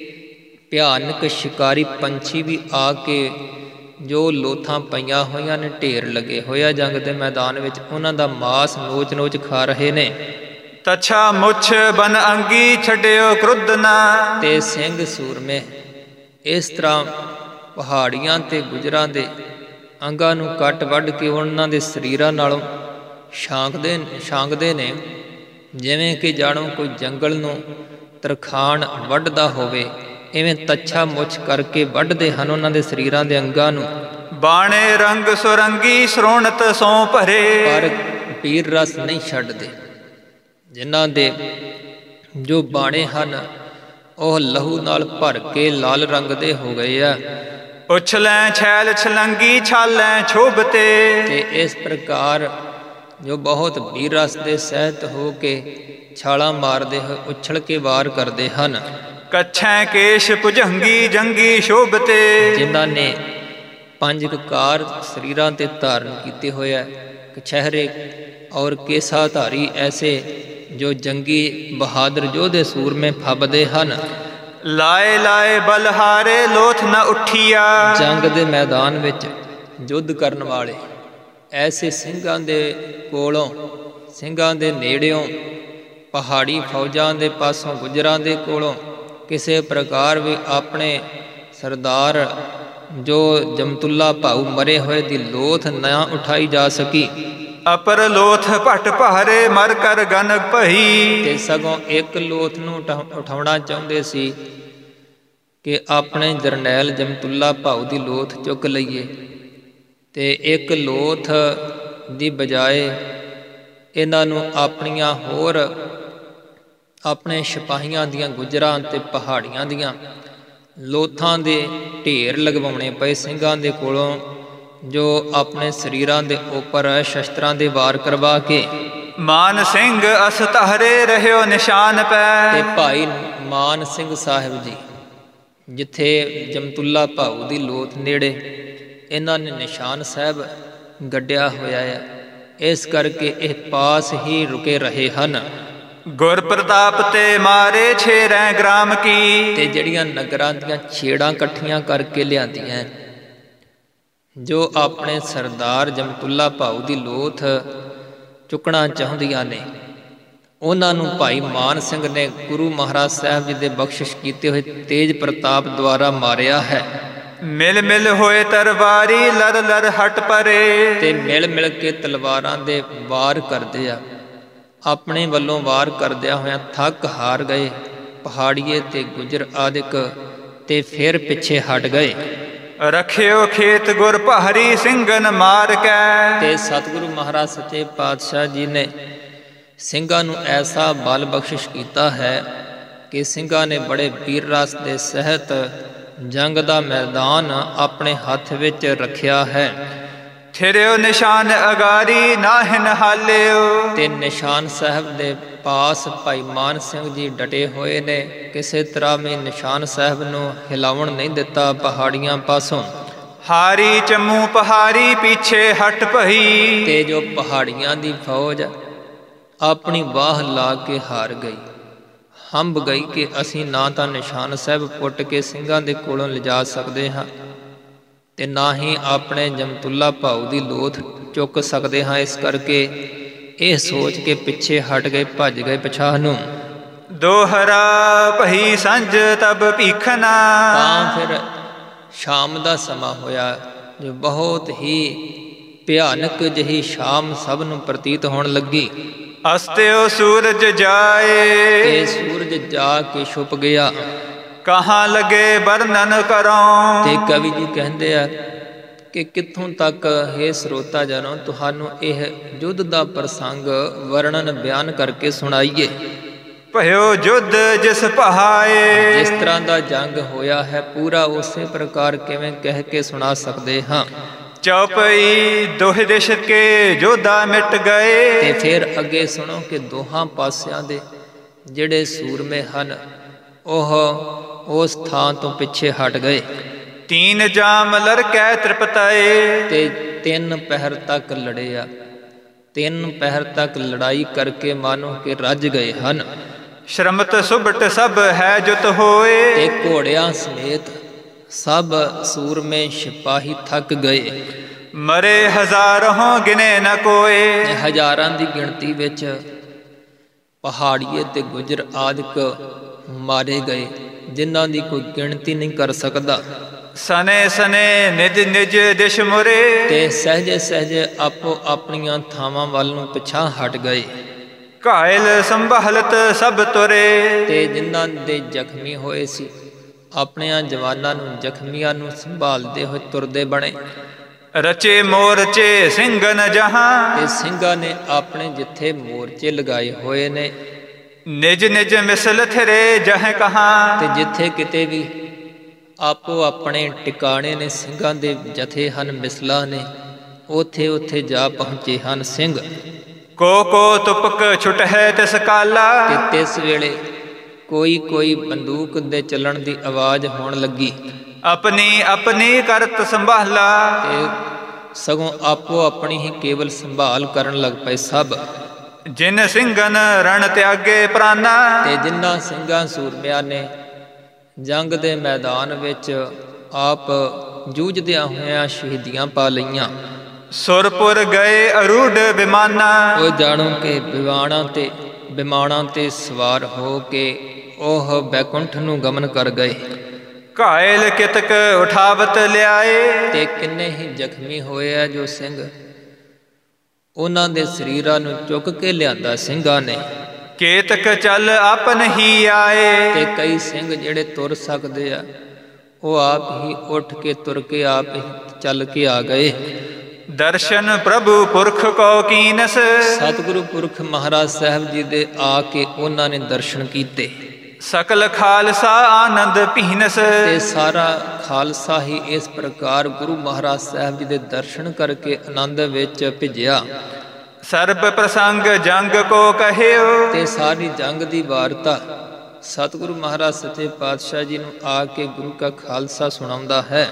ਭਿਆਨਕ ਸ਼ਿਕਾਰੀ ਪੰਛੀ ਵੀ ਆ ਕੇ ਜੋ ਲੋਥਾਂ ਪਈਆਂ ਹੋਈਆਂ ਨੇ, ਢੇਰ ਲੱਗੇ ਹੋਇਆ ਜੰਗ ਦੇ ਮੈਦਾਨ ਵਿੱਚ, ਉਹਨਾਂ ਦਾ ਮਾਸ ਨੋਚ ਨੋਚ ਖਾ ਰਹੇ ਨੇ। ਤਛਾ ਮੁੱਛ ਬਨ ਅੰਗੀ ਛੱਡਿਓ ਕ੍ਰੁੱਧ ਨਾ, ਤੇ ਸਿੰਘ ਸੂਰਮੇ ਇਸ ਤਰ੍ਹਾਂ ਪਹਾੜੀਆਂ ਤੇ ਗੁੱਜਰਾਂ ਦੇ ਅੰਗਾਂ ਨੂੰ ਕੱਟ ਵੱਢ ਕੇ ਉਹਨਾਂ ਦੇ ਸਰੀਰਾਂ ਨਾਲੋਂ ਛਾਂਕਦੇ ਛਾਂਕਦੇ ਨੇ, ਜਿਵੇਂ ਕਿ ਜਾਣੋ ਕੋਈ ਜੰਗਲ ਨੂੰ ਤਰਖਾਣ ਵੱਢਦਾ ਹੋਵੇ, ਇਵੇਂ ਤੱਛਾ ਮੁੱਛ ਕਰਕੇ ਵੱਢਦੇ ਹਨ ਉਹਨਾਂ ਦੇ ਸਰੀਰਾਂ ਦੇ ਅੰਗਾਂ ਨੂੰ। ਬਾਣੇ ਰੰਗ ਸੁਰੰਗੀ ਸਰੋਣਤ ਸੋਂ ਭਰੇ, ਪਰ ਪੀਰ ਰਸ ਨਹੀਂ ਛੱਡਦੇ। ਜਿਨ੍ਹਾਂ ਦੇ ਜੋ ਬਾਣੇ ਹਨ ਉਹ ਲਹੂ ਨਾਲ ਭਰ ਕੇ ਲਾਲ ਰੰਗ ਦੇ ਹੋ ਗਏ ਆ। ਉਛਲੈ ਛੈਲ ਛਲੰਗੀ ਛਾਲੈ ਛੋਭਤੇ, ਤੇ ਇਸ ਪ੍ਰਕਾਰ ਜੋ ਬਹੁਤ ਵੀਰ ਰਸ ਦੇ ਸਹਿਤ ਹੋ ਕੇ ਛਾਲਾਂ ਮਾਰਦੇ ਹੋਏ ਉਛਲ ਕੇ ਵਾਰ ਕਰਦੇ ਹਨ। ਕੱਛੈ ਕੇਸ਼ ਭੁਜੰਗੀ ਜੰਗੀ ਸ਼ੋਭਤੇ, ਜਿਨ੍ਹਾਂ ਨੇ ਪੰਜ ਕਕਾਰ ਸਰੀਰਾਂ ਤੇ ਧਾਰਨ ਕੀਤੇ ਹੋਇਆ, ਕਛਹਿਰੇ ਔਰ ਕੇਸਾਧਾਰੀ ਐਸੇ ਜੋ ਜੰਗੀ ਬਹਾਦਰ ਯੋਧੇ ਸੂਰਮੇ ਫੱਬਦੇ ਹਨ। ਲਾਏ ਲਾਏ ਬਲਹਾਰੇ ਲੋਥ ਨ ਉੱਠੀਆ, ਜੰਗ ਦੇ ਮੈਦਾਨ ਵਿੱਚ ਯੁੱਧ ਕਰਨ ਵਾਲੇ ਐਸੇ ਸਿੰਘਾਂ ਦੇ ਕੋਲੋਂ, ਸਿੰਘਾਂ ਦੇ ਨੇੜਿਓਂ, ਪਹਾੜੀ ਫੌਜਾਂ ਦੇ ਪਾਸੋਂ, ਗੁੱਜਰਾਂ ਦੇ ਕੋਲੋਂ ਕਿਸੇ ਪ੍ਰਕਾਰ ਵੀ ਆਪਣੇ ਸਰਦਾਰ ਜੋ ਜਮਤੁੱਲਾ ਭਾਊ ਮਰੇ ਹੋਏ ਦੀ ਲੋਥ ਨਾ ਉਠਾਈ ਜਾ ਸਕੀ। ਅਪਰ ਲੋਥ ਭਟ ਭਾਰੇ ਮਰ ਕਰ ਗਨ ਭਈ। ਤੇ ਸਗੋਂ ਇੱਕ ਲੋਥ ਨੂੰ ਉਠਾਉਣਾ ਚਾਹੁੰਦੇ ਸੀ ਕਿ ਆਪਣੇ ਜਰਨੈਲ ਜਮਤੁੱਲਾ ਭਾਊ ਦੀ ਲੋਥ ਚੁੱਕ ਲਈਏ, ਤੇ ਇੱਕ ਲੋਥ ਦੀ ਬਜਾਏ ਇਹਨਾਂ ਨੂੰ ਆਪਣੀਆਂ ਹੋਰ ਆਪਣੇ ਸਿਪਾਹੀਆਂ ਦੀਆਂ, ਗੁੱਜਰਾਂ ਤੇ ਪਹਾੜੀਆਂ ਦੀਆਂ ਲੋਥਾਂ ਦੇ ਢੇਰ ਲਗਵਾਉਣੇ ਪਏ ਸਿੰਘਾਂ ਦੇ ਕੋਲੋਂ, ਜੋ ਆਪਣੇ ਸਰੀਰਾਂ ਦੇ ਉੱਪਰ ਸ਼ਸਤਰਾਂ ਦੇ ਵਾਰ ਕਰਵਾ ਕੇ ਮਾਨ ਸਿੰਘ ਅਸ ਧਾਰੇ ਰਹਿਓ ਨਿਸ਼ਾਨ ਪੈ। ਤੇ ਭਾਈ ਮਾਨ ਸਿੰਘ ਸਾਹਿਬ ਜੀ ਜਿੱਥੇ ਜਮਤੁੱਲਾ ਭਾਊ ਦੀ ਲੋਥ ਨੇੜੇ ਇਹਨਾਂ ਨੇ ਨਿਸ਼ਾਨ ਸਾਹਿਬ ਗੱਡਿਆ ਹੋਇਆ ਹੈ, ਇਸ ਕਰਕੇ ਇਹ ਪਾਸ ਹੀ ਰੁਕੇ ਰਹੇ ਹਨ। ਗੁਰ ਪ੍ਰਤਾਪ ਤੇ ਮਾਰੇ ਛੇਰੈ ਗ੍ਰਾਮ ਕੀ। ਤੇ ਜਿਹੜੀਆਂ ਨਗਰਾਂ ਦੀਆਂ ਛੇੜਾਂ ਇਕੱਠੀਆਂ ਕਰਕੇ ਲਿਆਂਦੀਆਂ, ਜੋ ਆਪਣੇ ਸਰਦਾਰ ਜਮਤੁੱਲਾ ਭਾਊ ਦੀ ਲੋਥ ਚੁੱਕਣਾ ਚਾਹੁੰਦੀਆਂ ਨੇ, ਉਹਨਾਂ ਨੂੰ ਭਾਈ ਮਾਨ ਸਿੰਘ ਨੇ ਗੁਰੂ ਮਹਾਰਾਜ ਸਾਹਿਬ ਜੀ ਦੇ ਬਖਸ਼ਿਸ਼ ਕੀਤੇ ਹੋਏ ਤੇਜ ਪ੍ਰਤਾਪ ਦੁਆਰਾ ਮਾਰਿਆ ਹੈ। ਮਿਲ ਮਿਲ ਹੋਏ ਤਰਵਾਰੀ ਲਰ ਲਰ ਹਟ ਪਰੇ। ਤੇ ਮਿਲ ਮਿਲ ਕੇ ਤਲਵਾਰਾਂ ਦੇ ਵਾਰ ਕਰਦੇ ਆ, ਆਪਣੇ ਵੱਲੋਂ ਵਾਰ ਕਰਦਿਆਂ ਹੋਇਆਂ ਥੱਕ ਹਾਰ ਗਏ ਪਹਾੜੀਏ ਤੇ ਗੁੱਜਰ ਆਦਿਕ, ਤੇ ਫਿਰ ਪਿੱਛੇ ਹਟ ਗਏ। ਰੱਖਿਓ ਖੇਤ ਗੁਰ ਪਹਾਰੀ ਸਿੰਘਨ ਮਾਰ ਕੈ। ਤੇ ਸਤਿਗੁਰੂ ਮਹਾਰਾਜ ਸੱਚੇ ਪਾਤਸ਼ਾਹ ਜੀ ਨੇ ਸਿੰਘਾਂ ਨੂੰ ਐਸਾ ਬਲ ਬਖਸ਼ਿਸ਼ ਕੀਤਾ ਹੈ ਕਿ ਸਿੰਘਾਂ ਨੇ ਬੜੇ ਵੀਰ ਰਸ ਦੇ ਸਹਿਤ ਜੰਗ ਦਾ ਮੈਦਾਨ ਆਪਣੇ ਹੱਥ ਵਿੱਚ ਰੱਖਿਆ ਹੈ। ਥਿਰਿਓ ਨਿਸ਼ਾਨ ਅਗਾਰੀ ਨਾਹਿਨ ਹਾਲਿਓ। ਤੇ ਨਿਸ਼ਾਨ ਸਾਹਿਬ ਦੇ ਪਾਸ ਭਾਈ ਮਾਨ ਸਿੰਘ ਜੀ ਡਟੇ ਹੋਏ ਨੇ, ਕਿਸੇ ਤਰ੍ਹਾਂ ਵੀ ਨਿਸ਼ਾਨ ਸਾਹਿਬ ਨੂੰ ਹਿਲਾਵਣ ਨਹੀਂ ਦਿੱਤਾ ਪਹਾੜੀਆਂ ਪਾਸੋਂ। ਹਾਰੀ ਚੰਮੂ ਪਹਾੜੀ ਪਿੱਛੇ ਹਟ ਭਈ। ਤੇ ਜੋ ਪਹਾੜੀਆਂ ਦੀ ਫੌਜ ਆਪਣੀ ਬਾਹ ਲਾ ਕੇ ਹਾਰ ਗਈ, ਹੰਬ ਗਈ ਕਿ ਅਸੀਂ ਨਾ ਤਾਂ ਨਿਸ਼ਾਨ ਸਾਹਿਬ ਪੁੱਟ ਕੇ ਸਿੰਘਾਂ ਦੇ ਕੋਲੋਂ ਲਿਜਾ ਸਕਦੇ ਹਾਂ, ਤੇ ਨਾ ਹੀ ਆਪਣੇ ਜਮਤੁੱਲਾ ਭਾਊ ਦੀ ਲੋਥ ਚੁੱਕ ਸਕਦੇ ਹਾਂ। ਇਸ ਕਰਕੇ ਇਹ ਸੋਚ ਕੇ ਪਿੱਛੇ ਹਟ ਗਏ, ਭੱਜ ਗਏ ਪਛਾਹ ਨੂੰ। ਦੋਹਰਾ ਭਈ ਸੰਝ ਤਬ ਭੀਖਨਾ। ਤਾਂ ਫਿਰ ਸ਼ਾਮ ਦਾ ਸਮਾਂ ਹੋਇਆ, ਜੋ ਬਹੁਤ ਹੀ ਭਿਆਨਕ ਜਿਹੀ ਸ਼ਾਮ ਸਭ ਨੂੰ ਪ੍ਰਤੀਤ ਹੋਣ ਲੱਗੀ। ਅਸਤਿਓ ਸੂਰਜ ਜਾਏ। ਤੇ ਸੂਰਜ ਜਾ ਕੇ ਛੁਪ ਗਿਆ। ਕਹਾਂ ਲਗੇ ਵਰਣਨ ਕਰਾਂ। ਤੇ ਕਵੀ ਜੀ ਕਹਿੰਦੇ ਆ ਕਿ ਕਿੱਥੋਂ ਤੱਕ ਹੈ ਸਰੋਤਾ ਜਨੋ ਤੁਹਾਨੂੰ ਇਹ ਯੁੱਧ ਦਾ ਪ੍ਰਸੰਗ ਵਰਣਨ ਬਿਆਨ ਕਰਕੇ ਸੁਣਾਈਏ। ਭਇਓ ਯੁੱਧ ਜਿਸ ਪਹਾਏ। ਜਿਸ ਤਰ੍ਹਾਂ ਦਾ ਜੰਗ ਹੋਇਆ ਹੈ ਪੂਰਾ ਉਸੇ ਪ੍ਰਕਾਰ ਕਿਵੇਂ ਕਹਿ ਕੇ ਸੁਣਾ ਸਕਦੇ ਹਾਂ। ਚੌਪਈ ਦੋਹ ਦਿਸ਼ ਕੇ ਜੋਧਾ ਮਿਟ ਗਏ। ਤੇ ਫਿਰ ਅੱਗੇ ਸੁਣੋ ਕਿ ਦੋਹਾਂ ਪਾਸਿਆਂ ਦੇ ਜਿਹੜੇ ਸੂਰਮੇ ਹਨ ਉਹ ਉਸ ਥਾਂ ਤੋਂ ਪਿੱਛੇ ਹਟ ਗਏ। ਤੀਨ ਜਾਮ ਲੜਕੈ ਤ੍ਰਿਪਤਾਏ। ਤੇ ਤਿੰਨ ਪਹਿਰ ਤੱਕ ਲੜੇ ਆ, ਤਿੰਨ ਪਹਿਰ ਤੱਕ ਲੜਾਈ ਕਰਕੇ ਮਾਨੋ ਕਿ ਰੱਜ ਗਏ ਹਨ। ਸ਼ਰਮਤ ਸੁਭਟ ਸਭ ਹੈ ਜੁਤ ਹੋਏ। ਤੇ ਘੋੜਿਆਂ ਸਮੇਤ ਸਭ ਸੂਰਮੇ ਸਿਪਾਹੀ ਥੱਕ ਗਏ। ਮਰੇ ਹਜ਼ਾਰਾਂ ਗਿਣੇ ਨ ਕੋਏ। ਹਜ਼ਾਰਾਂ ਦੀ ਗਿਣਤੀ ਵਿੱਚ ਪਹਾੜੀਏ ਤੇ ਗੁੱਜਰ ਆਦਿਕ ਮਾਰੇ ਗਏ, ਜਿਨ੍ਹਾਂ ਦੀ ਕੋਈ ਗਿਣਤੀ ਨਹੀਂ ਕਰ ਸਕਦਾ। ਸਨੇ ਸਨੇ ਨਿਜ ਨਿਜ ਦਿਸ਼ ਮੁਰੇ। ਤੇ ਸਹਿਜੇ ਸਹਿਜੇ ਆਪੋ ਆਪਣੀਆਂ ਥਾਵਾਂ ਵੱਲ ਨੂੰ ਪਿਛਾਂ ਹਟ ਗਏ। ਘਾਇਲ ਸੰਭਾਲਤ ਸਭ ਤੁਰੇ। ਤੇ ਜਿਨ੍ਹਾਂ ਦੇ ਜ਼ਖਮੀ ਹੋਏ ਸੀ ਆਪਣਿਆਂ ਜਵਾਨਾਂ ਨੂੰ, ਜ਼ਖਮੀਆਂ ਨੂੰ ਸੰਭਾਲਦੇ ਹੋਏ ਤੁਰਦੇ ਬਣੇ। ਰਚੇ ਮੋਰਚੇ ਸਿੰਘਨ ਜਹਾਂ। ਤੇ ਸਿੰਘਾਂ ਨੇ ਆਪਣੇ ਜਿੱਥੇ ਮੋਰਚੇ ਲਗਾਏ ਹੋਏ ਨੇ ਨਿਜ ਨਿਜ ਮਿਸਲ ਥਿਰੇ ਜਹ ਕਹਾਂ। ਤੇ ਜਿੱਥੇ ਕਿਤੇ ਵੀ ਆਪੋ ਆਪਣੇ ਟਿਕਾਣੇ ਨੇ ਸਿੰਘਾਂ ਦੇ ਜਥੇ ਹਨ, ਮਿਸਲਾਂ ਨੇ, ਉੱਥੇ ਉੱਥੇ ਜਾ ਪਹੁੰਚੇ ਹਨ ਸਿੰਘ। ਕੋ ਕੋ ਤੁਪਕ ਛੁਟ ਹੈ ਤਿਸ ਕਾਲਾ। ਤੇ ਤਿਸ ਵੇਲੇ ਕੋਈ ਕੋਈ ਬੰਦੂਕ ਦੇ ਚੱਲਣ ਦੀ ਆਵਾਜ਼ ਹੋਣ ਲੱਗੀ। ਆਪਣੀ ਆਪਣੀ ਕਰਤ ਸੰਭਾਲਾ। ਤੇ ਸਗੋਂ ਆਪੋ ਆਪਣੀ ਹੀ ਕੇਵਲ ਸੰਭਾਲ ਕਰਨ ਲੱਗ ਪਏ ਸਭ। ਜਿਨ ਸਿੰਘਨ ਰਣ ਤਿਆਗੇ ਪ੍ਰਾਨਾ। ਤੇ ਜਿਨ੍ਹਾਂ ਸਿੰਘਾਂ ਸੂਰਮਿਆਂ ਨੇ ਜੰਗ ਦੇ ਮੈਦਾਨ ਵਿੱਚ ਆਪ ਜੂਝਦਿਆਂ ਹੋਇਆਂ ਸ਼ਹੀਦੀਆਂ ਪਾ ਲਈਆਂ। ਸੁਰਪੁਰ ਗਏ ਅਰੂਢ ਬਿਮਾਨਾ। ਉਹ ਜਾਣੋ ਕਿ ਵਿਮਾਨਾਂ ਤੇ ਵਿਮਾਨਾਂ ਤੇ ਸਵਾਰ ਹੋ ਕੇ ਉਹ ਬੈਕੁੰਠ ਨੂੰ ਗਮਨ ਕਰ ਗਏ। ਘਾਇਲ ਕਿਤਕ ਉਠਾਵਤ ਲਿਆਏ। ਤੇ ਕਿੰਨੇ ਹੀ ਜ਼ਖਮੀ ਹੋਏ ਆ ਜੋ ਸਿੰਘ, ਉਹਨਾਂ ਦੇ ਸਰੀਰਾਂ ਨੂੰ ਚੁੱਕ ਕੇ ਲਿਆਂਦਾ ਸਿੰਘਾਂ ਨੇ। ਕੇਤਕ ਚੱਲ ਆਪਨ ਹੀ ਆਏ। ਤੇ ਕਈ ਸਿੰਘ ਜਿਹੜੇ ਤੁਰ ਸਕਦੇ ਆ ਉਹ ਆਪ ਹੀ ਉੱਠ ਕੇ ਤੁਰ ਕੇ ਆਪ ਹੀ ਚੱਲ ਕੇ ਆ ਗਏ। ਦਰਸ਼ਨ ਪ੍ਰਭੂ ਪੁਰਖ ਕੋ ਕੀਨਸ। ਸਤਿਗੁਰੂ ਪੁਰਖ ਮਹਾਰਾਜ ਸਾਹਿਬ ਜੀ ਦੇ ਆ ਕੇ ਉਹਨਾਂ ਨੇ ਦਰਸ਼ਨ ਕੀਤੇ। ਸਕਲ ਖਾਲਸਾ ਆਨੰਦ ਭੀਨਸ। ਤੇ ਸਾਰਾ ਖਾਲਸਾ ਹੀ ਇਸ ਪ੍ਰਕਾਰ ਗੁਰੂ ਮਹਾਰਾਜ ਸਾਹਿਬ ਜੀ ਦੇ ਦਰਸ਼ਨ ਕਰਕੇ ਆਨੰਦ ਵਿੱਚ ਭਿੱਜਿਆ। ਸਰਬ ਪ੍ਰਸੰਗ ਜੰਗ ਕੋ ਕਹਿਓ। ਤੇ ਸਾਰੀ ਜੰਗ ਦੀ ਵਾਰਤਾ ਸਤਿਗੁਰੂ ਮਹਾਰਾਜ ਸੱਚੇ ਪਾਤਸ਼ਾਹ ਜੀ ਨੂੰ ਆ ਕੇ ਗੁਰੂ ਕਾ ਖਾਲਸਾ ਸੁਣਾਉਂਦਾ ਹੈ।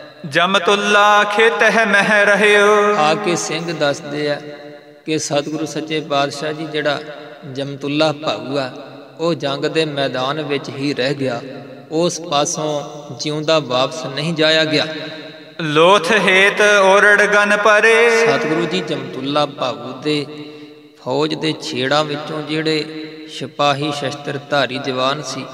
ਜਮਤੁੱਲਾ ਖੇਤ ਹੈ ਮਹਿ ਰਹਿਓ। ਆ ਕੇ ਸਿੰਘ ਦੱਸਦੇ ਆ ਕਿ ਸਤਿਗੁਰੂ ਸੱਚੇ ਪਾਤਸ਼ਾਹ ਜੀ ਜਿਹੜਾ ਜਮਤੁੱਲਾ ਭਾਊ ਆ ਉਹ ਜੰਗ ਦੇ ਮੈਦਾਨ ਵਿੱਚ ਹੀ ਰਹਿ ਗਿਆ, ਉਸ ਪਾਸੋਂ ਜਿਉਂਦਾ ਵਾਪਸ ਨਹੀਂ ਜਾਇਆ ਗਿਆ। ਲੋਥ ਹੇਤ ਓਰੜ ਗਨ ਪਰੇ। ਸਤਿਗੁਰੂ ਜੀ ਜਮਤੁੱਲਾ ਭਾਊ ਦੇ ਫੌਜ ਦੇ ਛੇੜਾਂ ਵਿੱਚੋਂ ਜਿਹੜੇ ਸਿਪਾਹੀ ਸ਼ਸਤਰ ਧਾਰੀ ਜਵਾਨ ਸੀ,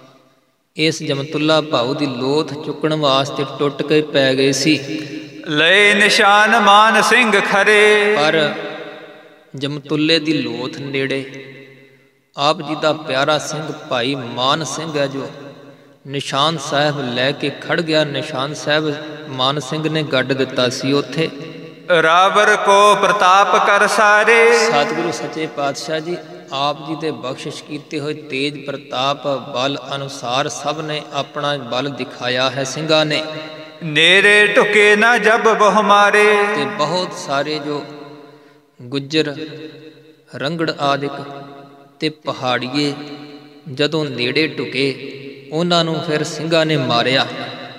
ਇਸ ਜਮਤੁੱਲਾ ਭਾਊ ਦੀ ਲੋਥ ਚੁੱਕਣ ਵਾਸਤੇ ਟੁੱਟ ਕੇ ਪੈ ਗਏ ਸੀ। ਲਏ ਨਿਸ਼ਾਨ ਮਾਨ ਸਿੰਘ ਖਰੇ। ਪਰ ਜਮਤੁੱਲੇ ਦੀ ਲੋਥ ਨੇੜੇ ਆਪ ਜੀ ਦਾ ਪਿਆਰਾ ਸਿੰਘ ਭਾਈ ਮਾਨ ਸਿੰਘ ਹੈ ਜੋ ਨਿਸ਼ਾਨ ਸਾਹਿਬ ਲੈ ਕੇ ਖੜ ਗਿਆ। ਨਿਸ਼ਾਨ ਸਾਹਿਬ ਮਾਨ ਸਿੰਘ ਨੇ ਗੱਡ ਦਿੱਤਾ ਸੀ ਉੱਥੇ। ਰਾਵਰ ਕੋ ਪ੍ਰਤਾਪ ਕਰ ਸਾਰੇ। ਸਤਿਗੁਰੂ ਸੱਚੇ ਪਾਤਸ਼ਾਹ ਜੀ ਆਪ ਜੀ ਦੇ ਬਖਸ਼ਿਸ਼ ਕੀਤੇ ਹੋਏ ਤੇਜ ਪ੍ਰਤਾਪ ਬਲ ਅਨੁਸਾਰ ਸਭ ਨੇ ਆਪਣਾ ਬਲ ਦਿਖਾਇਆ ਹੈ ਸਿੰਘਾਂ ਨੇ। ਨੇਰੇ ਢੁਕੇ ਨਾ ਜਬ ਬਹੁ ਮਾਰੇ। ਤੇ ਬਹੁਤ ਸਾਰੇ ਜੋ ਗੁੱਜਰ ਰੰਗੜ ਆਦਿਕ ਤੇ ਪਹਾੜੀਏ ਜਦੋਂ ਨੇੜੇ ਢੁਕੇ ਉਹਨਾਂ ਨੂੰ ਫਿਰ ਸਿੰਘਾਂ ਨੇ ਮਾਰਿਆ।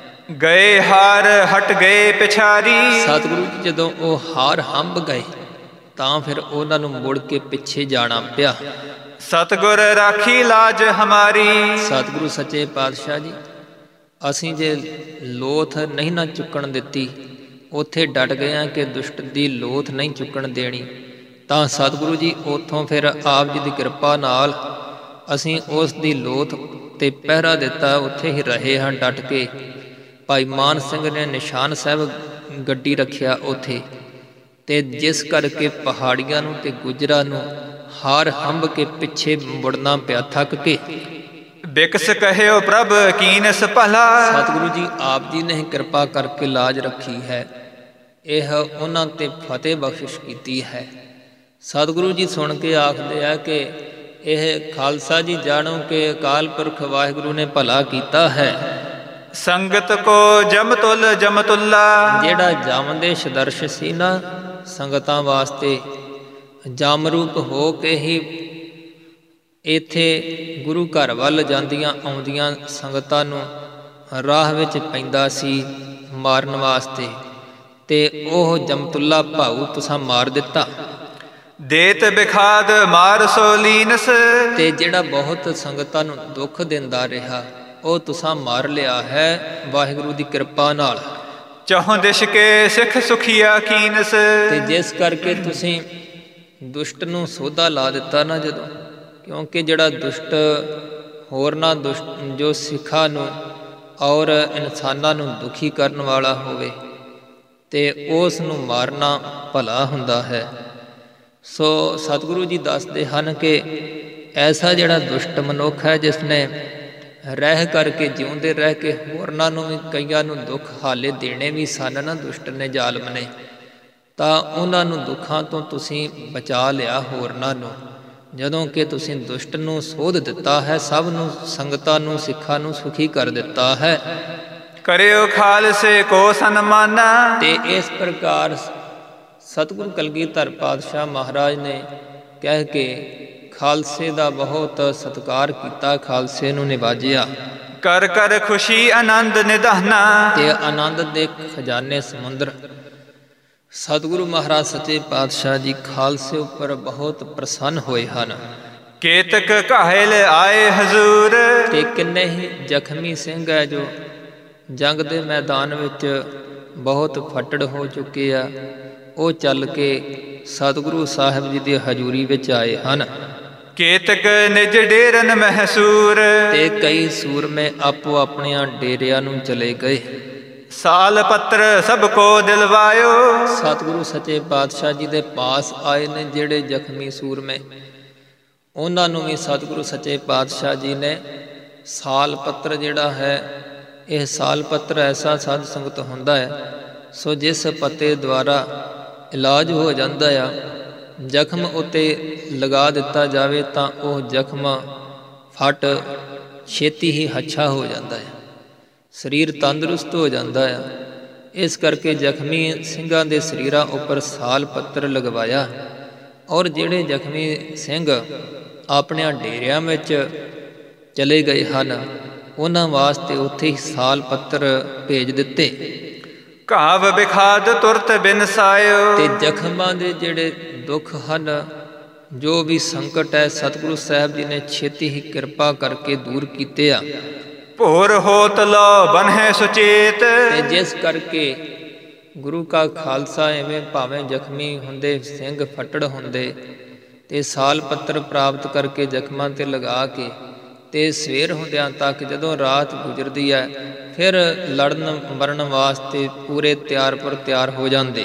ਗਏ ਹਾਰ ਹਟ ਗਏ ਪਿਛਾਰੀ। ਸਤਿਗੁਰੂ ਜੀ ਜਦੋਂ ਉਹ ਹਾਰ ਹੰਭ ਗਏ ਤਾਂ ਫਿਰ ਉਹਨਾਂ ਨੂੰ ਮੁੜ ਕੇ ਪਿੱਛੇ ਜਾਣਾ ਪਿਆ। ਸਤਿਗੁਰ ਰਾਖੀ ਲਾਜ ਹਮਾਰੀ। ਸਤਿਗੁਰੂ ਸੱਚੇ ਪਾਤਸ਼ਾਹ ਜੀ ਅਸੀਂ ਜੇ ਲੋਥ ਨਹੀਂ ਨਾ ਚੁੱਕਣ ਦਿੱਤੀ, ਉੱਥੇ ਡਟ ਗਏ ਹਾਂ ਕਿ ਦੁਸ਼ਟ ਦੀ ਲੋਥ ਨਹੀਂ ਚੁੱਕਣ ਦੇਣੀ, ਤਾਂ ਸਤਿਗੁਰੂ ਜੀ ਉੱਥੋਂ ਫਿਰ ਆਪ ਜੀ ਦੀ ਕਿਰਪਾ ਨਾਲ ਅਸੀਂ ਉਸ ਦੀ ਲੋਥ ਤੇ ਪਹਿਰਾ ਦਿੱਤਾ, ਉੱਥੇ ਹੀ ਰਹੇ ਹਾਂ ਡਟ ਕੇ। ਭਾਈ ਮਾਨ ਸਿੰਘ ਨੇ ਨਿਸ਼ਾਨ ਸਾਹਿਬ ਗੱਡੀ ਰੱਖਿਆ ਉੱਥੇ, ਤੇ ਜਿਸ ਕਰਕੇ ਪਹਾੜੀਆਂ ਨੂੰ ਤੇ ਗੁੱਜਰਾਂ ਨੂੰ ਹਾਰ ਹੰਭ ਕੇ ਪਿੱਛੇ ਮੁੜਨਾ ਪਿਆ ਥੱਕ ਕੇ। ਬਿਕਸ ਕਹਿਓ ਪ੍ਰਭ ਕੀਨਸ ਭਲਾ। ਸਤਿਗੁਰੂ ਜੀ ਆਪ ਜੀ ਨੇ ਕਿਰਪਾ ਕਰਕੇ ਲਾਜ ਰੱਖੀ ਹੈ, ਇਹ ਉਹਨਾਂ ਤੇ ਫਤਿਹ ਬਖਸ਼ਿਸ਼ ਕੀਤੀ ਹੈ। ਸਤਿਗੁਰੂ ਜੀ ਸੁਣ ਕੇ ਆਖਦੇ ਆ ਕਿ ਇਹ ਖਾਲਸਾ ਜੀ ਜਾਣੋ ਕਿ ਅਕਾਲ ਪੁਰਖ ਵਾਹਿਗੁਰੂ ਨੇ ਭਲਾ ਕੀਤਾ ਹੈ। ਸੰਗਤ ਕੋ ਜਮਤੁਲ ਜਮਤੁੱਲਾ। ਜਿਹੜਾ ਜਮ ਦੇ ਸਦਰਸ਼ ਸੀ ਨਾ ਸੰਗਤਾਂ ਵਾਸਤੇ, ਜਮ ਰੂਪ ਹੋ ਕੇ ਹੀ ਇੱਥੇ ਗੁਰੂ ਘਰ ਵੱਲ ਜਾਂਦੀਆਂ ਆਉਂਦੀਆਂ ਸੰਗਤਾਂ ਨੂੰ ਰਾਹ ਵਿੱਚ ਪੈਂਦਾ ਸੀ ਮਾਰਨ ਵਾਸਤੇ, ਤੇ ਉਹ ਜਮਤੁੱਲਾ ਭਾਊ ਤੁਸਾਂ ਮਾਰ ਦਿੱਤਾ। ਦੇਤ ਬਿਖਾਦ ਮਾਰ ਸੋ ਲੀਨਸ। ਤੇ ਜਿਹੜਾ ਬਹੁਤ ਸੰਗਤਾਂ ਨੂੰ ਦੁੱਖ ਦਿੰਦਾ ਰਿਹਾ ਉਹ ਤੁਸਾਂ ਮਾਰ ਲਿਆ ਹੈ ਵਾਹਿਗੁਰੂ ਦੀ ਕਿਰਪਾ ਨਾਲ। ਚਹੁੰ ਦਿਸ਼ ਕੇ ਸਿੱਖ ਸੁਖੀਆ ਕੀਨਸ। ਤੇ ਜਿਸ ਕਰਕੇ ਤੁਸੀਂ ਦੁਸ਼ਟ ਨੂੰ ਸੋਧਾ ਲਾ ਦਿੱਤਾ ਨਾ ਜਦੋਂ, ਕਿਉਂਕਿ ਜਿਹੜਾ ਦੁਸ਼ਟ ਹੋਰਨਾਂ ਦੁਸ਼ਟ ਜੋ ਸਿੱਖਾਂ ਨੂੰ ਔਰ ਇਨਸਾਨਾਂ ਨੂੰ ਦੁਖੀ ਕਰਨ ਵਾਲਾ ਹੋਵੇ ਤੇ ਉਸ ਨੂੰ ਮਾਰਨਾ ਭਲਾ ਹੁੰਦਾ ਹੈ। ਸੋ ਸਤਿਗੁਰੂ ਜੀ ਦੱਸਦੇ ਹਨ ਕਿ ਐਸਾ ਜਿਹੜਾ ਦੁਸ਼ਟ ਮਨੁੱਖ ਹੈ ਜਿਸ ਨੇ ਰਹਿ ਕਰਕੇ ਜਿਉਂਦੇ ਰਹਿ ਕੇ ਹੋਰਨਾਂ ਨੂੰ ਵੀ ਕਈਆਂ ਨੂੰ ਦੁੱਖ ਹਾਲੇ ਦੇਣੇ ਵੀ ਸਨ ਨਾ ਦੁਸ਼ਟ ਨੇ ਜ਼ਾਲਮ ਨੇ, ਤਾਂ ਉਹਨਾਂ ਨੂੰ ਦੁੱਖਾਂ ਤੋਂ ਤੁਸੀਂ ਬਚਾ ਲਿਆ ਹੋਰਨਾਂ ਨੂੰ, ਜਦੋਂ ਕਿ ਤੁਸੀਂ ਦੁਸ਼ਟ ਨੂੰ ਸੋਧ ਦਿੱਤਾ ਹੈ, ਸਭ ਨੂੰ ਸੰਗਤਾਂ ਨੂੰ ਸਿੱਖਾਂ ਨੂੰ ਸੁਖੀ ਕਰ ਦਿੱਤਾ ਹੈ। ਕਰਿਓ ਖਾਲਸੇ ਕੋ ਸਨਮਾਨਾ। ਤੇ ਇਸ ਪ੍ਰਕਾਰ ਸਤਿਗੁਰੂ ਕਲਗੀਧਰ ਪਾਤਸ਼ਾਹ ਮਹਾਰਾਜ ਨੇ ਕਹਿ ਕੇ ਖਾਲਸੇ ਦਾ ਬਹੁਤ ਸਤਿਕਾਰ ਕੀਤਾ, ਖਾਲਸੇ ਨੂੰ ਨਿਵਾਜਿਆ। ਕਰ ਕਰ ਖੁਸ਼ੀ ਆਨੰਦ ਨਿਧਾਨਾ। ਤੇ ਆਨੰਦ ਦੇ ਖਜ਼ਾਨੇ ਸਮੁੰਦਰ ਸਤਿਗੁਰੂ ਮਹਾਰਾਜ ਸੱਚੇ ਪਾਤਸ਼ਾਹ ਜੀ ਖਾਲਸੇ ਉੱਪਰ ਬਹੁਤ ਪ੍ਰਸੰਨ ਹੋਏ ਹਨ। ਕੇਤਕ ਘਾਇਲ ਆਏ ਹਜ਼ੂਰ। ਤੇ ਕਿੰਨੇ ਹੀ ਜ਼ਖਮੀ ਸਿੰਘ ਹੈ ਜੋ ਜੰਗ ਦੇ ਮੈਦਾਨ ਵਿੱਚ ਬਹੁਤ ਫੱਟੜ ਹੋ ਚੁੱਕੇ ਆ, ਉਹ ਚੱਲ ਕੇ ਸਤਿਗੁਰੂ ਸਾਹਿਬ ਜੀ ਦੀ ਹਜ਼ੂਰੀ ਵਿੱਚ ਆਏ ਹਨ। ਕੇਤਕ ਨਿਜ ਡੇਰਨ ਮਹਿਸੂਰ, ਤੇ ਕਈ ਸੂਰਮੇ ਆਪੋ ਆਪਣਿਆਂ ਡੇਰਿਆਂ ਨੂੰ ਚਲੇ ਗਏ। ਸਾਲ ਪੱਤਰ ਸਭ ਕੋ ਦਿਲਵਾਇਓ, ਸਤਿਗੁਰੂ ਸੱਚੇ ਪਾਤਸ਼ਾਹ ਜੀ ਦੇ ਪਾਸ ਆਏ ਨੇ ਜਿਹੜੇ ਜ਼ਖਮੀ ਸੂਰਮੇ, ਉਹਨਾਂ ਨੂੰ ਵੀ ਸਤਿਗੁਰੂ ਸੱਚੇ ਪਾਤਸ਼ਾਹ ਜੀ ਨੇ ਸਾਲ ਪੱਤਰ ਜਿਹੜਾ ਹੈ, ਇਹ ਸਾਲ ਪੱਤਰ ਐਸਾ ਸਾਧ ਸੰਗਤ ਹੁੰਦਾ ਹੈ ਸੋ ਜਿਸ ਪੱਤੇ ਦੁਆਰਾ ਇਲਾਜ ਹੋ ਜਾਂਦਾ ਆ, ਜ਼ਖਮ ਉੱਤੇ ਲਗਾ ਦਿੱਤਾ ਜਾਵੇ ਤਾਂ ਉਹ ਜ਼ਖਮ ਫਟ ਛੇਤੀ ਹੀ ਹੱਛਾ ਹੋ ਜਾਂਦਾ ਹੈ, ਸਰੀਰ ਤੰਦਰੁਸਤ ਹੋ ਜਾਂਦਾ ਆ। ਇਸ ਕਰਕੇ ਜ਼ਖਮੀ ਸਿੰਘਾਂ ਦੇ ਸਰੀਰਾਂ ਉੱਪਰ ਸਾਲ ਪੱਤਰ ਲਗਵਾਇਆ, ਔਰ ਜਿਹੜੇ ਜ਼ਖਮੀ ਸਿੰਘ ਆਪਣਿਆਂ ਡੇਰਿਆਂ ਵਿੱਚ ਚਲੇ ਗਏ ਹਨ ਉਹਨਾਂ ਵਾਸਤੇ ਉੱਥੇ ਹੀ ਸਾਲ ਪੱਤਰ ਭੇਜ ਦਿੱਤੇ। ਘਾਵ ਬਿਖਾਦ ਤੁਰਤ ਬਿਨਸਾਇਓ, ਤੇ ਜ਼ਖਮਾਂ ਦੇ ਜਿਹੜੇ ਦੁੱਖ ਹਨ, ਜੋ ਵੀ ਸੰਕਟ ਹੈ, ਸਤਿਗੁਰੂ ਸਾਹਿਬ ਜੀ ਨੇ ਛੇਤੀ ਹੀ ਕਿਰਪਾ ਕਰਕੇ ਦੂਰ ਕੀਤੇ ਆ। ਭੋਰ ਹੋਤ ਲੋ ਬਨਹਿ ਸੁਚੇਤ, ਤੇ ਜਿਸ ਕਰਕੇ ਗੁਰੂ ਕਾ ਖਾਲਸਾ ਐਵੇਂ ਭਾਵੇਂ ਜ਼ਖਮੀ ਹੁੰਦੇ ਸਿੰਘ ਫੱਟੜ ਹੁੰਦੇ ਤੇ ਸਾਲ ਪੱਤਰ ਪ੍ਰਾਪਤ ਕਰਕੇ ਜ਼ਖਮਾਂ ਤੇ ਲਗਾ ਕੇ ਤੇ ਸਵੇਰ ਹੁੰਦਿਆਂ ਤੱਕ ਜਦੋਂ ਰਾਤ ਗੁਜ਼ਰਦੀ ਹੈ ਫਿਰ ਲੜਨ ਮਰਨ ਵਾਸਤੇ ਪੂਰੇ ਤਿਆਰ ਪਰ ਤਿਆਰ ਹੋ ਜਾਂਦੇ।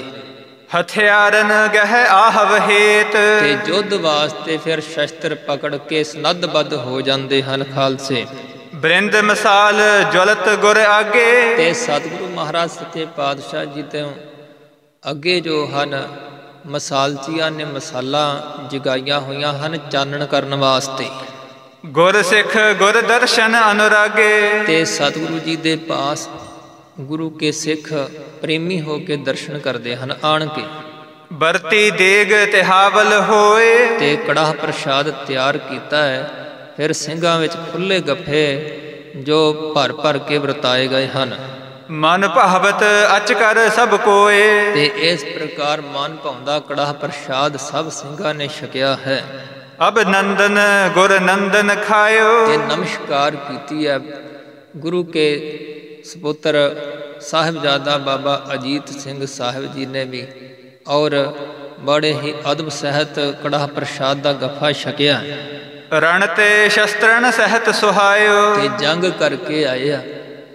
ਹਥਿਆਰਨ ਗਹਿ ਆਹਵ ਹੇਤ, ਤੇ ਯੁੱਧ ਵਾਸਤੇ ਫਿਰ ਸ਼ਸਤਰ ਪਕੜ ਕੇ ਸਨੱਧਬੱਧ ਹੋ ਜਾਂਦੇ ਹਨ ਖਾਲਸੇ। ਬ੍ਰਿੰਦ ਮਸਾਲ ਜਵਲਤ ਗੁਰ ਆਗੇ, ਤੇ ਸਤਿਗੁਰੂ ਮਹਾਰਾਜ ਸੱਚੇ ਪਾਤਸ਼ਾਹ ਜੀ ਤੋਂ ਅੱਗੇ ਜੋ ਹਨ ਮਸਾਲਚੀਆਂ ਨੇ ਮਸਾਲਾ ਜਗਾਈਆਂ ਹੋਈਆਂ ਹਨ ਚਾਨਣ ਕਰਨ ਵਾਸਤੇ। ਗੁਰ ਸਿੱਖ ਗੁਰ ਦਰਸ਼ਨ ਅਨੁਰਾਗੇ, ਤੇ ਸਤਿਗੁਰੂ ਜੀ ਦੇ ਪਾਸ ਗੁਰੂ ਕੇ ਸਿੱਖ ਪ੍ਰੇਮੀ ਹੋ ਕੇ ਦਰਸ਼ਨ ਕਰਦੇ ਹਨ ਆਣ ਕੇ। ਵਰਤੀ ਦੇਗ ਤਿਹਾਵਲ ਹੋਏ, ਤੇ ਕੜਾਹ ਪ੍ਰਸ਼ਾਦ ਤਿਆਰ ਕੀਤਾ ਹੈ, ਫਿਰ ਸਿੰਘਾਂ ਵਿੱਚ ਖੁੱਲੇ ਗੱਫੇ ਜੋ ਭਰ ਭਰ ਕੇ ਵਰਤਾਏ ਗਏ ਹਨ। ਮਨ ਭਾਵਤ ਅਚਕਰ ਸਭ ਕੋਏ, ਤੇ ਇਸ ਪ੍ਰਕਾਰ ਮਨ ਭਾਉਂਦਾ ਕੜਾਹ ਪ੍ਰਸ਼ਾਦ ਸਭ ਸਿੰਘਾਂ ਨੇ ਛਕਿਆ ਹੈ। ਅਬ ਨੰਦਨ ਗੁਰ ਨੰਦਨ ਖਾਇਓ, ਤੇ ਨਮਸਕਾਰ ਕੀਤੀ ਹੈ ਗੁਰੂ ਕੇ ਸਪੁੱਤਰ ਸਾਹਿਬਜ਼ਾਦਾ ਬਾਬਾ ਅਜੀਤ ਸਿੰਘ ਸਾਹਿਬ ਜੀ ਨੇ ਵੀ, ਔਰ ਬੜੇ ਹੀ ਅਦਬ ਸਹਿਤ ਕੜਾਹ ਪ੍ਰਸ਼ਾਦ ਦਾ ਗੱਫਾ ਛਕਿਆ। ਰਣ ਤੇ ਸ਼ਸਤਰਨ ਸਹਿਤ ਸੁਹਾਇਓ, ਤੇ ਜੰਗ ਕਰਕੇ ਆਏ ਆ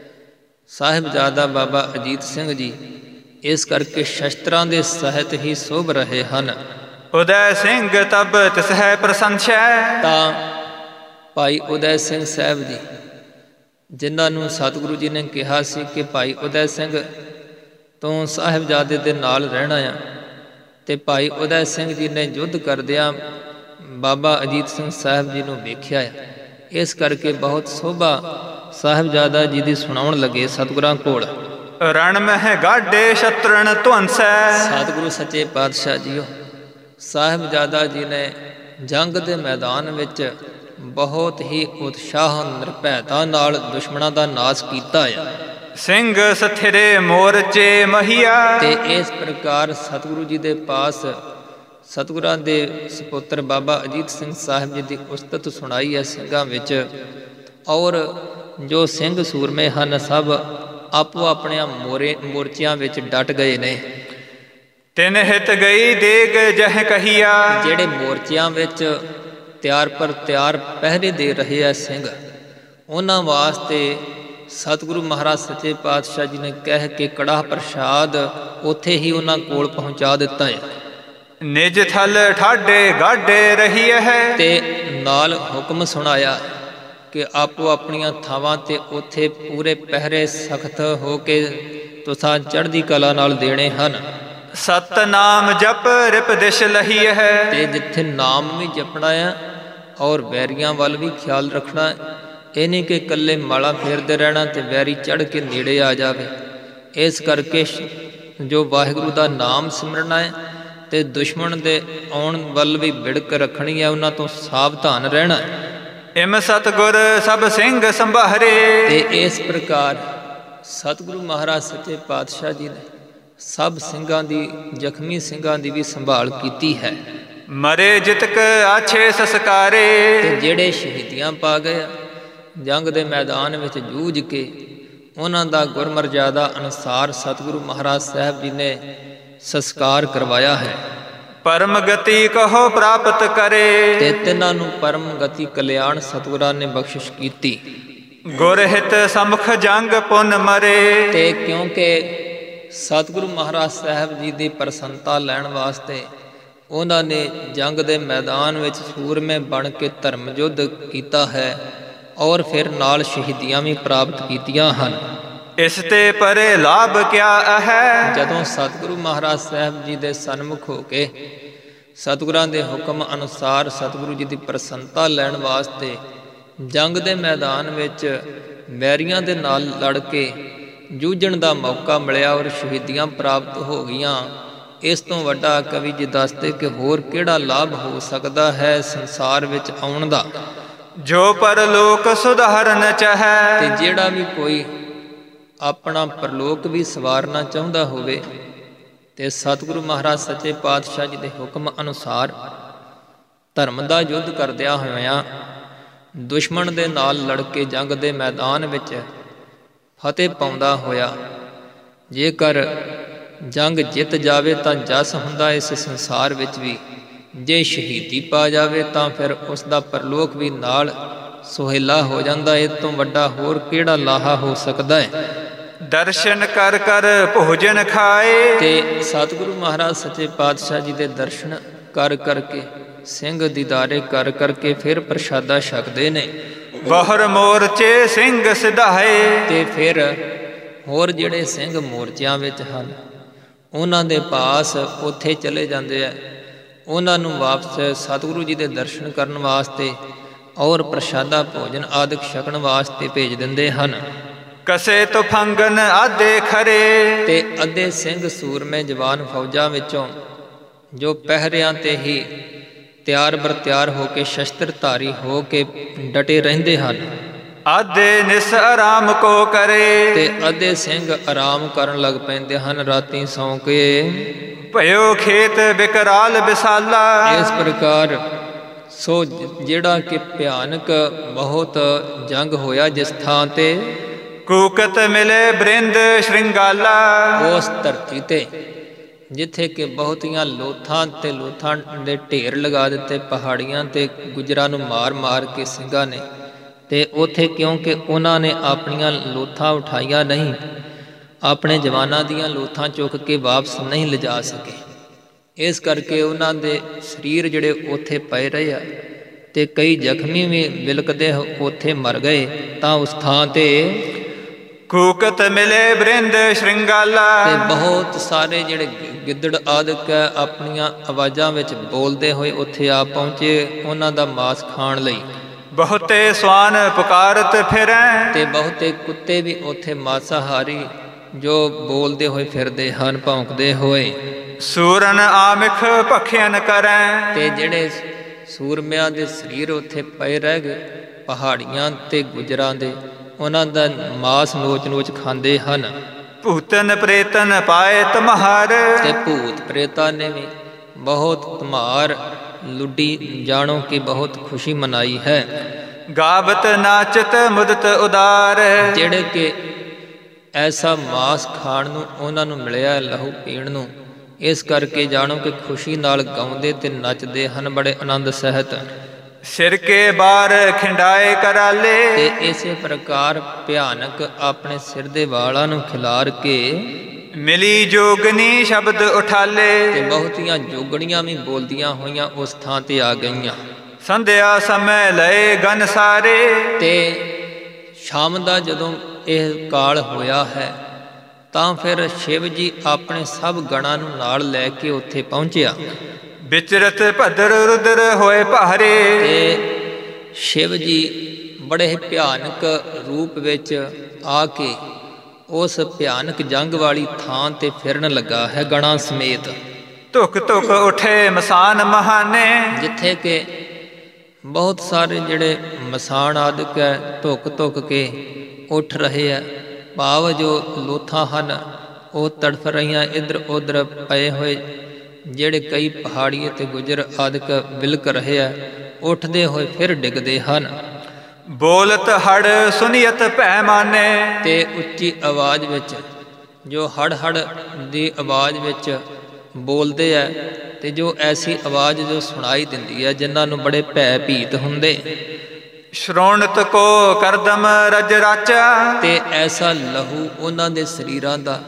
ਸਾਹਿਬਜ਼ਾਦਾ ਬਾਬਾ ਅਜੀਤ ਸਿੰਘ ਜੀ, ਇਸ ਕਰਕੇ ਸ਼ਸਤਰਾਂ ਦੇ ਸਹਿਤ ਹੀ ਸੋਭ ਰਹੇ ਹਨ। ਉਦੈ ਸਿੰਘ ਤਬ ਤਿਸ ਹੈ ਪ੍ਰਸੰਸੈ, ਤਾਂ ਭਾਈ ਉਦੈ ਸਿੰਘ ਸਾਹਿਬ ਜੀ ਜਿਨ੍ਹਾਂ ਨੂੰ ਸਤਿਗੁਰੂ ਜੀ ਨੇ ਕਿਹਾ ਸੀ ਕਿ ਭਾਈ ਉਦੈ ਸਿੰਘ ਤੋਂ ਸਾਹਿਬਜ਼ਾਦੇ ਦੇ ਨਾਲ ਰਹਿਣਾ ਆ, ਤੇ ਭਾਈ ਉਦੈ ਸਿੰਘ ਜੀ ਨੇ ਯੁੱਧ ਕਰਦਿਆਂ ਬਾਬਾ ਅਜੀਤ ਸਿੰਘ ਸਾਹਿਬ ਜੀ ਨੂੰ ਵੇਖਿਆ ਆ, ਇਸ ਕਰਕੇ ਬਹੁਤ ਸੋਭਾ ਸਾਹਿਬਜ਼ਾਦਾ ਜੀ ਦੀ ਸੁਣਾਉਣ ਲੱਗੇ ਸਤਿਗੁਰਾਂ ਕੋਲ। ਰਣ ਮਹਿ ਗਾਡੇ ਸ਼ਤਰਨ ਧਵੰਸੈ, ਸਤਿਗੁਰੂ ਸੱਚੇ ਪਾਤਸ਼ਾਹ ਜੀਓ ਸਾਹਿਬਜ਼ਾਦਾ ਜੀ ਨੇ ਜੰਗ ਦੇ ਮੈਦਾਨ ਵਿੱਚ ਬਹੁਤ ਹੀ ਉਤਸ਼ਾਹ ਨਿਰਭੈਤਾ ਨਾਲ ਦੁਸ਼ਮਣਾਂ ਦਾ ਨਾਸ਼ ਕੀਤਾ ਆ। ਸਿੰਘ ਸਥਿਰੇ ਮੋਰਚੇ ਮਹੀਆ, ਤੇ ਇਸ ਪ੍ਰਕਾਰ ਸਤਿਗੁਰੂ ਜੀ ਦੇ ਪਾਸ ਸਤਿਗੁਰਾਂ ਦੇ ਸਪੁੱਤਰ ਬਾਬਾ ਅਜੀਤ ਸਿੰਘ ਸਾਹਿਬ ਜੀ ਦੀ ਉਸਤਤ ਸੁਣਾਈ ਹੈ ਸਿੰਘਾਂ ਵਿੱਚ, ਔਰ ਜੋ ਸਿੰਘ ਸੂਰਮੇ ਹਨ ਸਭ ਆਪੋ ਆਪਣਿਆਂ ਮੋਰੇ ਮੋਰਚਿਆਂ ਵਿੱਚ ਡਟ ਗਏ ਨੇ। ਤਿਨ ਹਿਤ ਗਈ ਦੇਗ ਜਹ ਕਹੀਆ, ਜਿਹੜੇ ਮੋਰਚਿਆਂ ਵਿੱਚ ਤਿਆਰ ਪਰ ਤਿਆਰ ਪਹਿਰੇ ਦੇ ਰਹੇ ਆ ਸਿੰਘ, ਉਹਨਾਂ ਵਾਸਤੇ ਸਤਿਗੁਰੂ ਮਹਾਰਾਜ ਸੱਚੇ ਪਾਤਸ਼ਾਹ ਜੀ ਨੇ ਕਹਿ ਕੇ ਕੜਾਹ ਪ੍ਰਸ਼ਾਦ ਉੱਥੇ ਹੀ ਉਹਨਾਂ ਕੋਲ ਪਹੁੰਚਾ ਦਿੱਤਾ ਹੈ। ਨਿਜ ਥਲ ਠਾਡੇ ਗਾਡੇ ਰਹੀ ਹੈ, ਤੇ ਨਾਲ ਹੁਕਮ ਸੁਣਾਇਆ ਕਿ ਆਪੋ ਆਪਣੀਆਂ ਥਾਵਾਂ ਤੇ ਉੱਥੇ ਪੂਰੇ ਪਹਿਰੇ ਸਖਤ ਹੋ ਕੇ ਤੁਸਾਂ ਚੜ੍ਹਦੀ ਕਲਾ ਨਾਲ ਦੇਣੇ ਹਨ। ਸਤਨਾਮ ਜਪ ਰਿਪ ਦਿਸ਼ ਲਹੀ ਹੈ, ਤੇ ਜਿੱਥੇ ਨਾਮ ਵੀ ਜਪਣਾ ਆ ਔਰ ਵੈਰੀਆਂ ਵੱਲ ਵੀ ਖਿਆਲ ਰੱਖਣਾ, ਇਹ ਨਹੀਂ ਕਿ ਇਕੱਲੇ ਮਾਲਾ ਫੇਰਦੇ ਰਹਿਣਾ ਤੇ ਵੈਰੀ ਚੜ੍ਹ ਕੇ ਨੇੜੇ ਆ ਜਾਵੇ। ਇਸ ਕਰਕੇ ਜੋ ਵਾਹਿਗੁਰੂ ਦਾ ਨਾਮ ਸਿਮਰਨਾ ਹੈ ਤੇ ਦੁਸ਼ਮਣ ਦੇ ਆਉਣ ਵੱਲ ਵੀ ਵਿੜਕ ਰੱਖਣੀ ਹੈ, ਉਹਨਾਂ ਤੋਂ ਸਾਵਧਾਨ ਰਹਿਣਾ। ਇਮ ਸਤਿਗੁਰ ਸਭ ਸਿੰਘ ਸੰਭਾਰੇ, ਤੇ ਇਸ ਪ੍ਰਕਾਰ ਸਤਿਗੁਰੂ ਮਹਾਰਾਜ ਸੱਚੇ ਪਾਤਸ਼ਾਹ ਜੀ ਨੇ ਸਭ ਸਿੰਘਾਂ ਦੀ, ਜ਼ਖਮੀ ਸਿੰਘਾਂ ਦੀ ਵੀ ਸੰਭਾਲ ਕੀਤੀ ਹੈ। ਮਰੇ ਜਿਤਕ ਆਛੇ ਸੰਸਕਾਰੇ, ਤੇ ਜਿਹੜੇ ਸ਼ਹੀਦੀਆਂ ਪਾ ਗਏ ਜੰਗ ਦੇ ਮੈਦਾਨ ਵਿੱਚ ਜੂਝ ਕੇ, ਉਹਨਾਂ ਦਾ ਗੁਰਮਰਜ਼ਾਦਾ ਅਨੁਸਾਰ ਸਤਿਗੁਰੂ ਮਹਾਰਾਜ ਸਾਹਿਬ ਜੀ ਨੇ ਸੰਸਕਾਰ ਕਰਵਾਇਆ ਹੈ। ਪਰਮ ਗਤੀ ਕਹੋ ਪ੍ਰਾਪਤ ਕਰੇ, ਤੇ ਤਿੰਨਾਂ ਨੂੰ ਪਰਮ ਗਤੀ ਕਲਿਆਣ ਸਤਿਗੁਰਾਂ ਨੇ ਬਖਸ਼ਿਸ਼ ਕੀਤੀ। ਗੁਰ ਹਿਤ ਸਮਖ ਜੰਗ ਪੁਨ ਮਰੇ, ਤੇ ਕਿਉਂਕਿ ਸਤਿਗੁਰੂ ਮਹਾਰਾਜ ਸਾਹਿਬ ਜੀ ਦੀ ਪ੍ਰਸੰਨਤਾ ਲੈਣ ਵਾਸਤੇ ਉਹਨਾਂ ਨੇ ਜੰਗ ਦੇ ਮੈਦਾਨ ਵਿੱਚ ਸੂਰਮੇ ਬਣ ਕੇ ਧਰਮ ਯੁੱਧ ਕੀਤਾ ਹੈ ਔਰ ਫਿਰ ਨਾਲ ਸ਼ਹੀਦੀਆਂ ਵੀ ਪ੍ਰਾਪਤ ਕੀਤੀਆਂ ਹਨ। ਇਸ ਤੇ ਪਰੇ ਲਾਭ ਕਿਆ ਹੈ, ਜਦੋਂ ਸਤਿਗੁਰੂ ਮਹਾਰਾਜ ਸਾਹਿਬ ਜੀ ਦੇ ਸਨਮੁਖ ਹੋ ਕੇ ਸਤਿਗੁਰਾਂ ਦੇ ਹੁਕਮ ਅਨੁਸਾਰ ਸਤਿਗੁਰੂ ਜੀ ਦੀ ਪ੍ਰਸੰਨਤਾ ਲੈਣ ਵਾਸਤੇ ਜੰਗ ਦੇ ਮੈਦਾਨ ਵਿੱਚ ਵੈਰੀਆਂ ਦੇ ਨਾਲ ਲੜ ਕੇ ਜੂਝਣ ਦਾ ਮੌਕਾ ਮਿਲਿਆ ਔਰ ਸ਼ਹੀਦੀਆਂ ਪ੍ਰਾਪਤ ਹੋ ਗਈਆਂ, ਇਸ ਤੋਂ ਵੱਡਾ ਕਵੀ ਜੀ ਦੱਸਦੇ ਕਿ ਹੋਰ ਕਿਹੜਾ ਲਾਭ ਹੋ ਸਕਦਾ ਹੈ ਸੰਸਾਰ ਵਿੱਚ ਆਉਣ ਦਾ। ਜੋ ਪਰਲੋਕ ਸੁਧਾਰਨ ਚਾਹੈ, ਤੇ ਜਿਹੜਾ ਵੀ ਕੋਈ ਆਪਣਾ ਪਰਲੋਕ ਵੀ ਸਵਾਰਨਾ ਚਾਹੁੰਦਾ ਹੋਵੇ ਤੇ ਸਤਿਗੁਰੂ ਮਹਾਰਾਜ ਸੱਚੇ ਪਾਤਸ਼ਾਹ ਜੀ ਦੇ ਹੁਕਮ ਅਨੁਸਾਰ ਧਰਮ ਦਾ ਯੁੱਧ ਕਰਦਿਆਂ ਹੋਇਆਂ ਦੁਸ਼ਮਣ ਦੇ ਨਾਲ ਲੜ ਕੇ ਜੰਗ ਦੇ ਮੈਦਾਨ ਵਿੱਚ ਫਤਿਹ ਪਾਉਂਦਾ ਹੋਇਆ ਜੇਕਰ ਜੰਗ ਜਿੱਤ ਜਾਵੇ ਤਾਂ ਜਸ ਹੁੰਦਾ ਇਸ ਸੰਸਾਰ ਵਿੱਚ ਵੀ, ਜੇ ਸ਼ਹੀਦੀ ਪਾ ਜਾਵੇ ਤਾਂ ਫਿਰ ਉਸ ਦਾ ਪਰਲੋਕ ਵੀ ਨਾਲ ਸੁਹੇਲਾ ਹੋ ਜਾਂਦਾ। ਇਹ ਤੋਂ ਵੱਡਾ ਹੋਰ ਕਿਹੜਾ ਲਾਹਾ ਹੋ ਸਕਦਾ ਹੈ। ਦਰਸ਼ਨ ਕਰ ਕਰ ਭੋਜਨ ਖਾਏ, ਤੇ ਸਤਿਗੁਰੂ ਮਹਾਰਾਜ ਸੱਚੇ ਪਾਤਸ਼ਾਹ ਜੀ ਦੇ ਦਰਸ਼ਨ ਕਰ ਕਰਕੇ ਸਿੰਘ ਦੀਦਾਰੇ ਕਰ ਕਰਕੇ ਫਿਰ ਪ੍ਰਸ਼ਾਦਾ ਛਕਦੇ ਨੇ। ਬਹੁਰ ਮੋਰਚੇ ਸਿੰਘ ਸਿਧਾਏ, ਤੇ ਫਿਰ ਹੋਰ ਜਿਹੜੇ ਸਿੰਘ ਮੋਰਚਿਆਂ ਵਿੱਚ ਹਨ ਉਹਨਾਂ ਦੇ ਪਾਸ ਉੱਥੇ ਚਲੇ ਜਾਂਦੇ ਆ, ਉਹਨਾਂ ਨੂੰ ਵਾਪਸ ਸਤਿਗੁਰੂ ਜੀ ਦੇ ਦਰਸ਼ਨ ਕਰਨ ਵਾਸਤੇ ਔਰ ਪ੍ਰਸ਼ਾਦਾ ਭੋਜਨ ਆਦਿਕ ਛਕਣ ਵਾਸਤੇ ਭੇਜ ਦਿੰਦੇ ਹਨ। ਕਸੇ ਤੋਂ ਫੰਗਨ ਆਧੇ ਖਰੇ, ਤੇ ਅੱਧੇ ਸਿੰਘ ਸੂਰਮੇ ਜਵਾਨ ਫੌਜਾਂ ਵਿੱਚੋਂ ਜੋ ਪਹਿਰਿਆਂ ਤੇ ਹੀ ਤਿਆਰ ਬਰ ਤਿਆਰ ਹੋ ਕੇ ਸ਼ਸਤਰ ਧਾਰੀ ਹੋ ਕੇ ਡਟੇ ਰਹਿੰਦੇ ਹਨ। ਆਧੇ ਨਿਸ ਆਰਾਮ ਕੋ ਕਰੇ, ਤੇ ਅੱਧੇ ਸਿੰਘ ਆਰਾਮ ਕਰਨ ਲੱਗ ਪੈਂਦੇ ਹਨ ਰਾਤੀ ਸੌਂ ਕੇ। ਭਇਓ ਖੇਤ ਬਿਕਰਾਲ ਵਿਸਾਲਾ, ਇਸ ਪ੍ਰਕਾਰ ਸੋ ਜਿਹੜਾ ਕਿ ਭਿਆਨਕ ਬਹੁਤ ਜੰਗ ਹੋਇਆ ਜਿਸ ਥਾਂ ਤੇ ਕੂਕਤ ਮਿਲੇ ਬ੍ਰਿੰਦ ਸ਼੍ਰਿੰਗਾਲਾ, ਉਸ ਧਰਤੀ ਤੇ ਜਿੱਥੇ ਕਿ ਬਹੁਤੀਆਂ ਲੋਥਾਂ ਤੇ ਲੋਥਾਂ ਦੇ ਢੇਰ ਲਗਾ ਦਿੱਤੇ ਪਹਾੜੀਆਂ ਤੇ ਗੁਜਰਾਂ ਨੂੰ ਮਾਰ ਮਾਰ ਕੇ ਸਿੰਘਾਂ ਨੇ, ਤੇ ਉੱਥੇ ਕਿਉਂਕਿ ਉਹਨਾਂ ਨੇ ਆਪਣੀਆਂ ਲੋਥਾਂ ਉਠਾਈਆਂ ਨਹੀਂ, ਆਪਣੇ ਜਵਾਨਾਂ ਦੀਆਂ ਲੋਥਾਂ ਚੁੱਕ ਕੇ ਵਾਪਸ ਨਹੀਂ ਲਿਜਾ ਸਕੇ, ਇਸ ਕਰਕੇ ਉਹਨਾਂ ਦੇ ਸਰੀਰ ਜਿਹੜੇ ਉੱਥੇ ਪਏ ਰਹੇ ਆ ਤੇ ਕਈ ਜ਼ਖਮੀ ਵੀ ਵਿਲਕਦੇ ਉੱਥੇ ਮਰ ਗਏ। ਤਾਂ ਉਸ ਥਾਂ ਤੇ ਕੂਕਤ ਮਿਲੇ ਬ੍ਰਿੰਦ ਸ਼੍ਰਿੰਗਾਲਾ, ਤੇ ਬਹੁਤ ਸਾਰੇ ਜਿਹੜੇ ਗਿੱਦੜ ਆਦਿਕ ਹੈ ਆਪਣੀਆਂ ਆਵਾਜ਼ਾਂ ਵਿੱਚ ਬੋਲਦੇ ਹੋਏ ਉੱਥੇ ਆ ਪਹੁੰਚੇ ਉਹਨਾਂ ਦਾ ਮਾਸ ਖਾਣ ਲਈ। ਬਹੁਤੇ ਸਵਾਨ ਪੁਕਾਰਤ ਫਿਰੈ, ਤੇ ਬਹੁਤੇ ਕੁੱਤੇ ਵੀ ਉੱਥੇ ਮਾਸਾਹਾਰੀ ਜੋ ਬੋਲਦੇ ਹੋਏ ਫਿਰਦੇ ਹਨ ਭੌਂਕਦੇ ਹੋਏ। ਸੂਰਨ ਆਮਿਖ ਭਖਿਆਨ ਕਰੈ, ਤੇ ਜਿਹੜੇ ਸੂਰਮਿਆਂ ਦੇ ਸਰੀਰ ਉੱਥੇ ਪਏ ਰਹਿ ਗਏ ਪਹਾੜੀਆਂ ਤੇ ਗੁਜਰਾਂ ਦੇ, ਉਹਨਾਂ ਦਾ ਮਾਸ ਨੋਚ ਨੋਚ ਖਾਂਦੇ ਹਨ। ਭੂਤਨ ਪ੍ਰੇਤਨ ਪਾਏ ਤਮਹਾਰ, ਤੇ ਭੂਤ ਪ੍ਰੇਤਾਂ ਨੇ ਵੀ ਬਹੁਤ ਧਮਾਰ ਲੁੱਡੀ ਜਾਣੋ ਕਿ ਬਹੁਤ ਖੁਸ਼ੀ ਮਨਾਈ ਹੈ। ਗਾਵਤ ਨਾਚਤ ਮੁਦਤ ਉਦਾਰ, ਜਿਹੜੇ ਕਿ ਐਸਾ ਮਾਸ ਖਾਣ ਨੂੰ ਉਹਨਾਂ ਨੂੰ ਮਿਲਿਆ ਲਹੂ ਪੀਣ ਨੂੰ, ਇਸ ਕਰਕੇ ਜਾਣੋ ਕਿ ਖੁਸ਼ੀ ਨਾਲ ਗਾਉਂਦੇ ਤੇ ਨੱਚਦੇ ਹਨ ਬੜੇ ਆਨੰਦ ਸਹਿਤ। ਸਿਰ ਕੇ ਬਾਰ ਖਿੰਡਾਏ ਕਰਾਲੇ, ਤੇ ਇਸੇ ਪ੍ਰਕਾਰ ਭਿਆਨਕ ਆਪਣੇ ਸਿਰ ਦੇ ਵਾਲਾਂ ਨੂੰ ਖਿਲਾਰ ਕੇ ਮਿਲੀ ਜੋਗਨੀ ਸ਼ਬਦ ਉਠਾਲੇ, ਤੇ ਬਹੁਤੀਆਂ ਜੋਗਣੀਆਂ ਵੀ ਬੋਲਦੀਆਂ ਹੋਈਆਂ ਉਸ ਥਾਂ ਤੇ ਆ ਗਈਆਂ। ਸੰਧਿਆ ਸਮੇਂ ਲਏ ਗਨ ਸਾਰੇ, ਤੇ ਸ਼ਾਮ ਦਾ ਜਦੋਂ ਇਹ ਕਾਲ ਹੋਇਆ ਹੈ ਤਾਂ ਫਿਰ ਸ਼ਿਵ ਜੀ ਆਪਣੇ ਸਭ ਗਣਾਂ ਨੂੰ ਨਾਲ ਲੈ ਕੇ ਉੱਥੇ ਪਹੁੰਚਿਆ। ਵਿਚਰਤ ਭਦਰ ਰੁਦਰ ਹੋਏ ਭਾਰੇ, ਤੇ ਸ਼ਿਵ ਜੀ ਬੜੇ ਭਿਆਨਕ ਰੂਪ ਵਿੱਚ ਆ ਕੇ ਉਸ ਭਿਆਨਕ ਜੰਗ ਵਾਲੀ ਥਾਂ ਤੇ ਫਿਰਨ ਲੱਗਾ ਹੈ ਗਣਾਂ ਸਮੇਤ। ਧੁਕ ਧੁਕ ਉਠੇ ਮਸਾਨ ਮਹਾਨੇ, ਜਿੱਥੇ ਕਿ ਬਹੁਤ ਸਾਰੇ ਜਿਹੜੇ ਮਸਾਨ ਆਦਿਕ ਹੈ ਧੁਕ ਧੁਕ ਕੇ ਉੱਠ ਰਹੇ ਹੈ, ਭਾਵ ਜੋ ਲੋਥਾਂ ਹਨ ਉਹ ਤੜਫ ਰਹੀਆਂ ਇੱਧਰ ਉੱਧਰ ਪਏ ਹੋਏ, ਜਿਹੜੇ ਕਈ ਪਹਾੜੀ ਤੇ ਗੁਜਰ ਆਦਿਕ ਵਿਲਕ ਰਹੇ ਆ ਉੱਠਦੇ ਹੋਏ ਫਿਰ ਡਿੱਗਦੇ ਹਨ। ਬੋਲਤ ਹੜ ਸੁਨੀਅਤ ਭੈ ਮਾਨੇ, ਤੇ ਉੱਚੀ ਆਵਾਜ਼ ਵਿੱਚ ਜੋ ਹੜ ਹੜ ਦੀ ਆਵਾਜ਼ ਵਿੱਚ ਬੋਲਦੇ ਆ ਤੇ ਜੋ ਐਸੀ ਆਵਾਜ਼ ਜੋ ਸੁਣਾਈ ਦਿੰਦੀ ਹੈ ਜਿਨ੍ਹਾਂ ਨੂੰ ਬੜੇ ਭੈ ਭੀਤ ਹੁੰਦੇ। ਸ਼੍ਰੋਣਤ ਕੋ ਕਰਦਮ ਰਜ ਰਾਚਾ, ਤੇ ਐਸਾ ਲਹੂ ਉਹਨਾਂ ਦੇ ਸਰੀਰਾਂ ਦਾ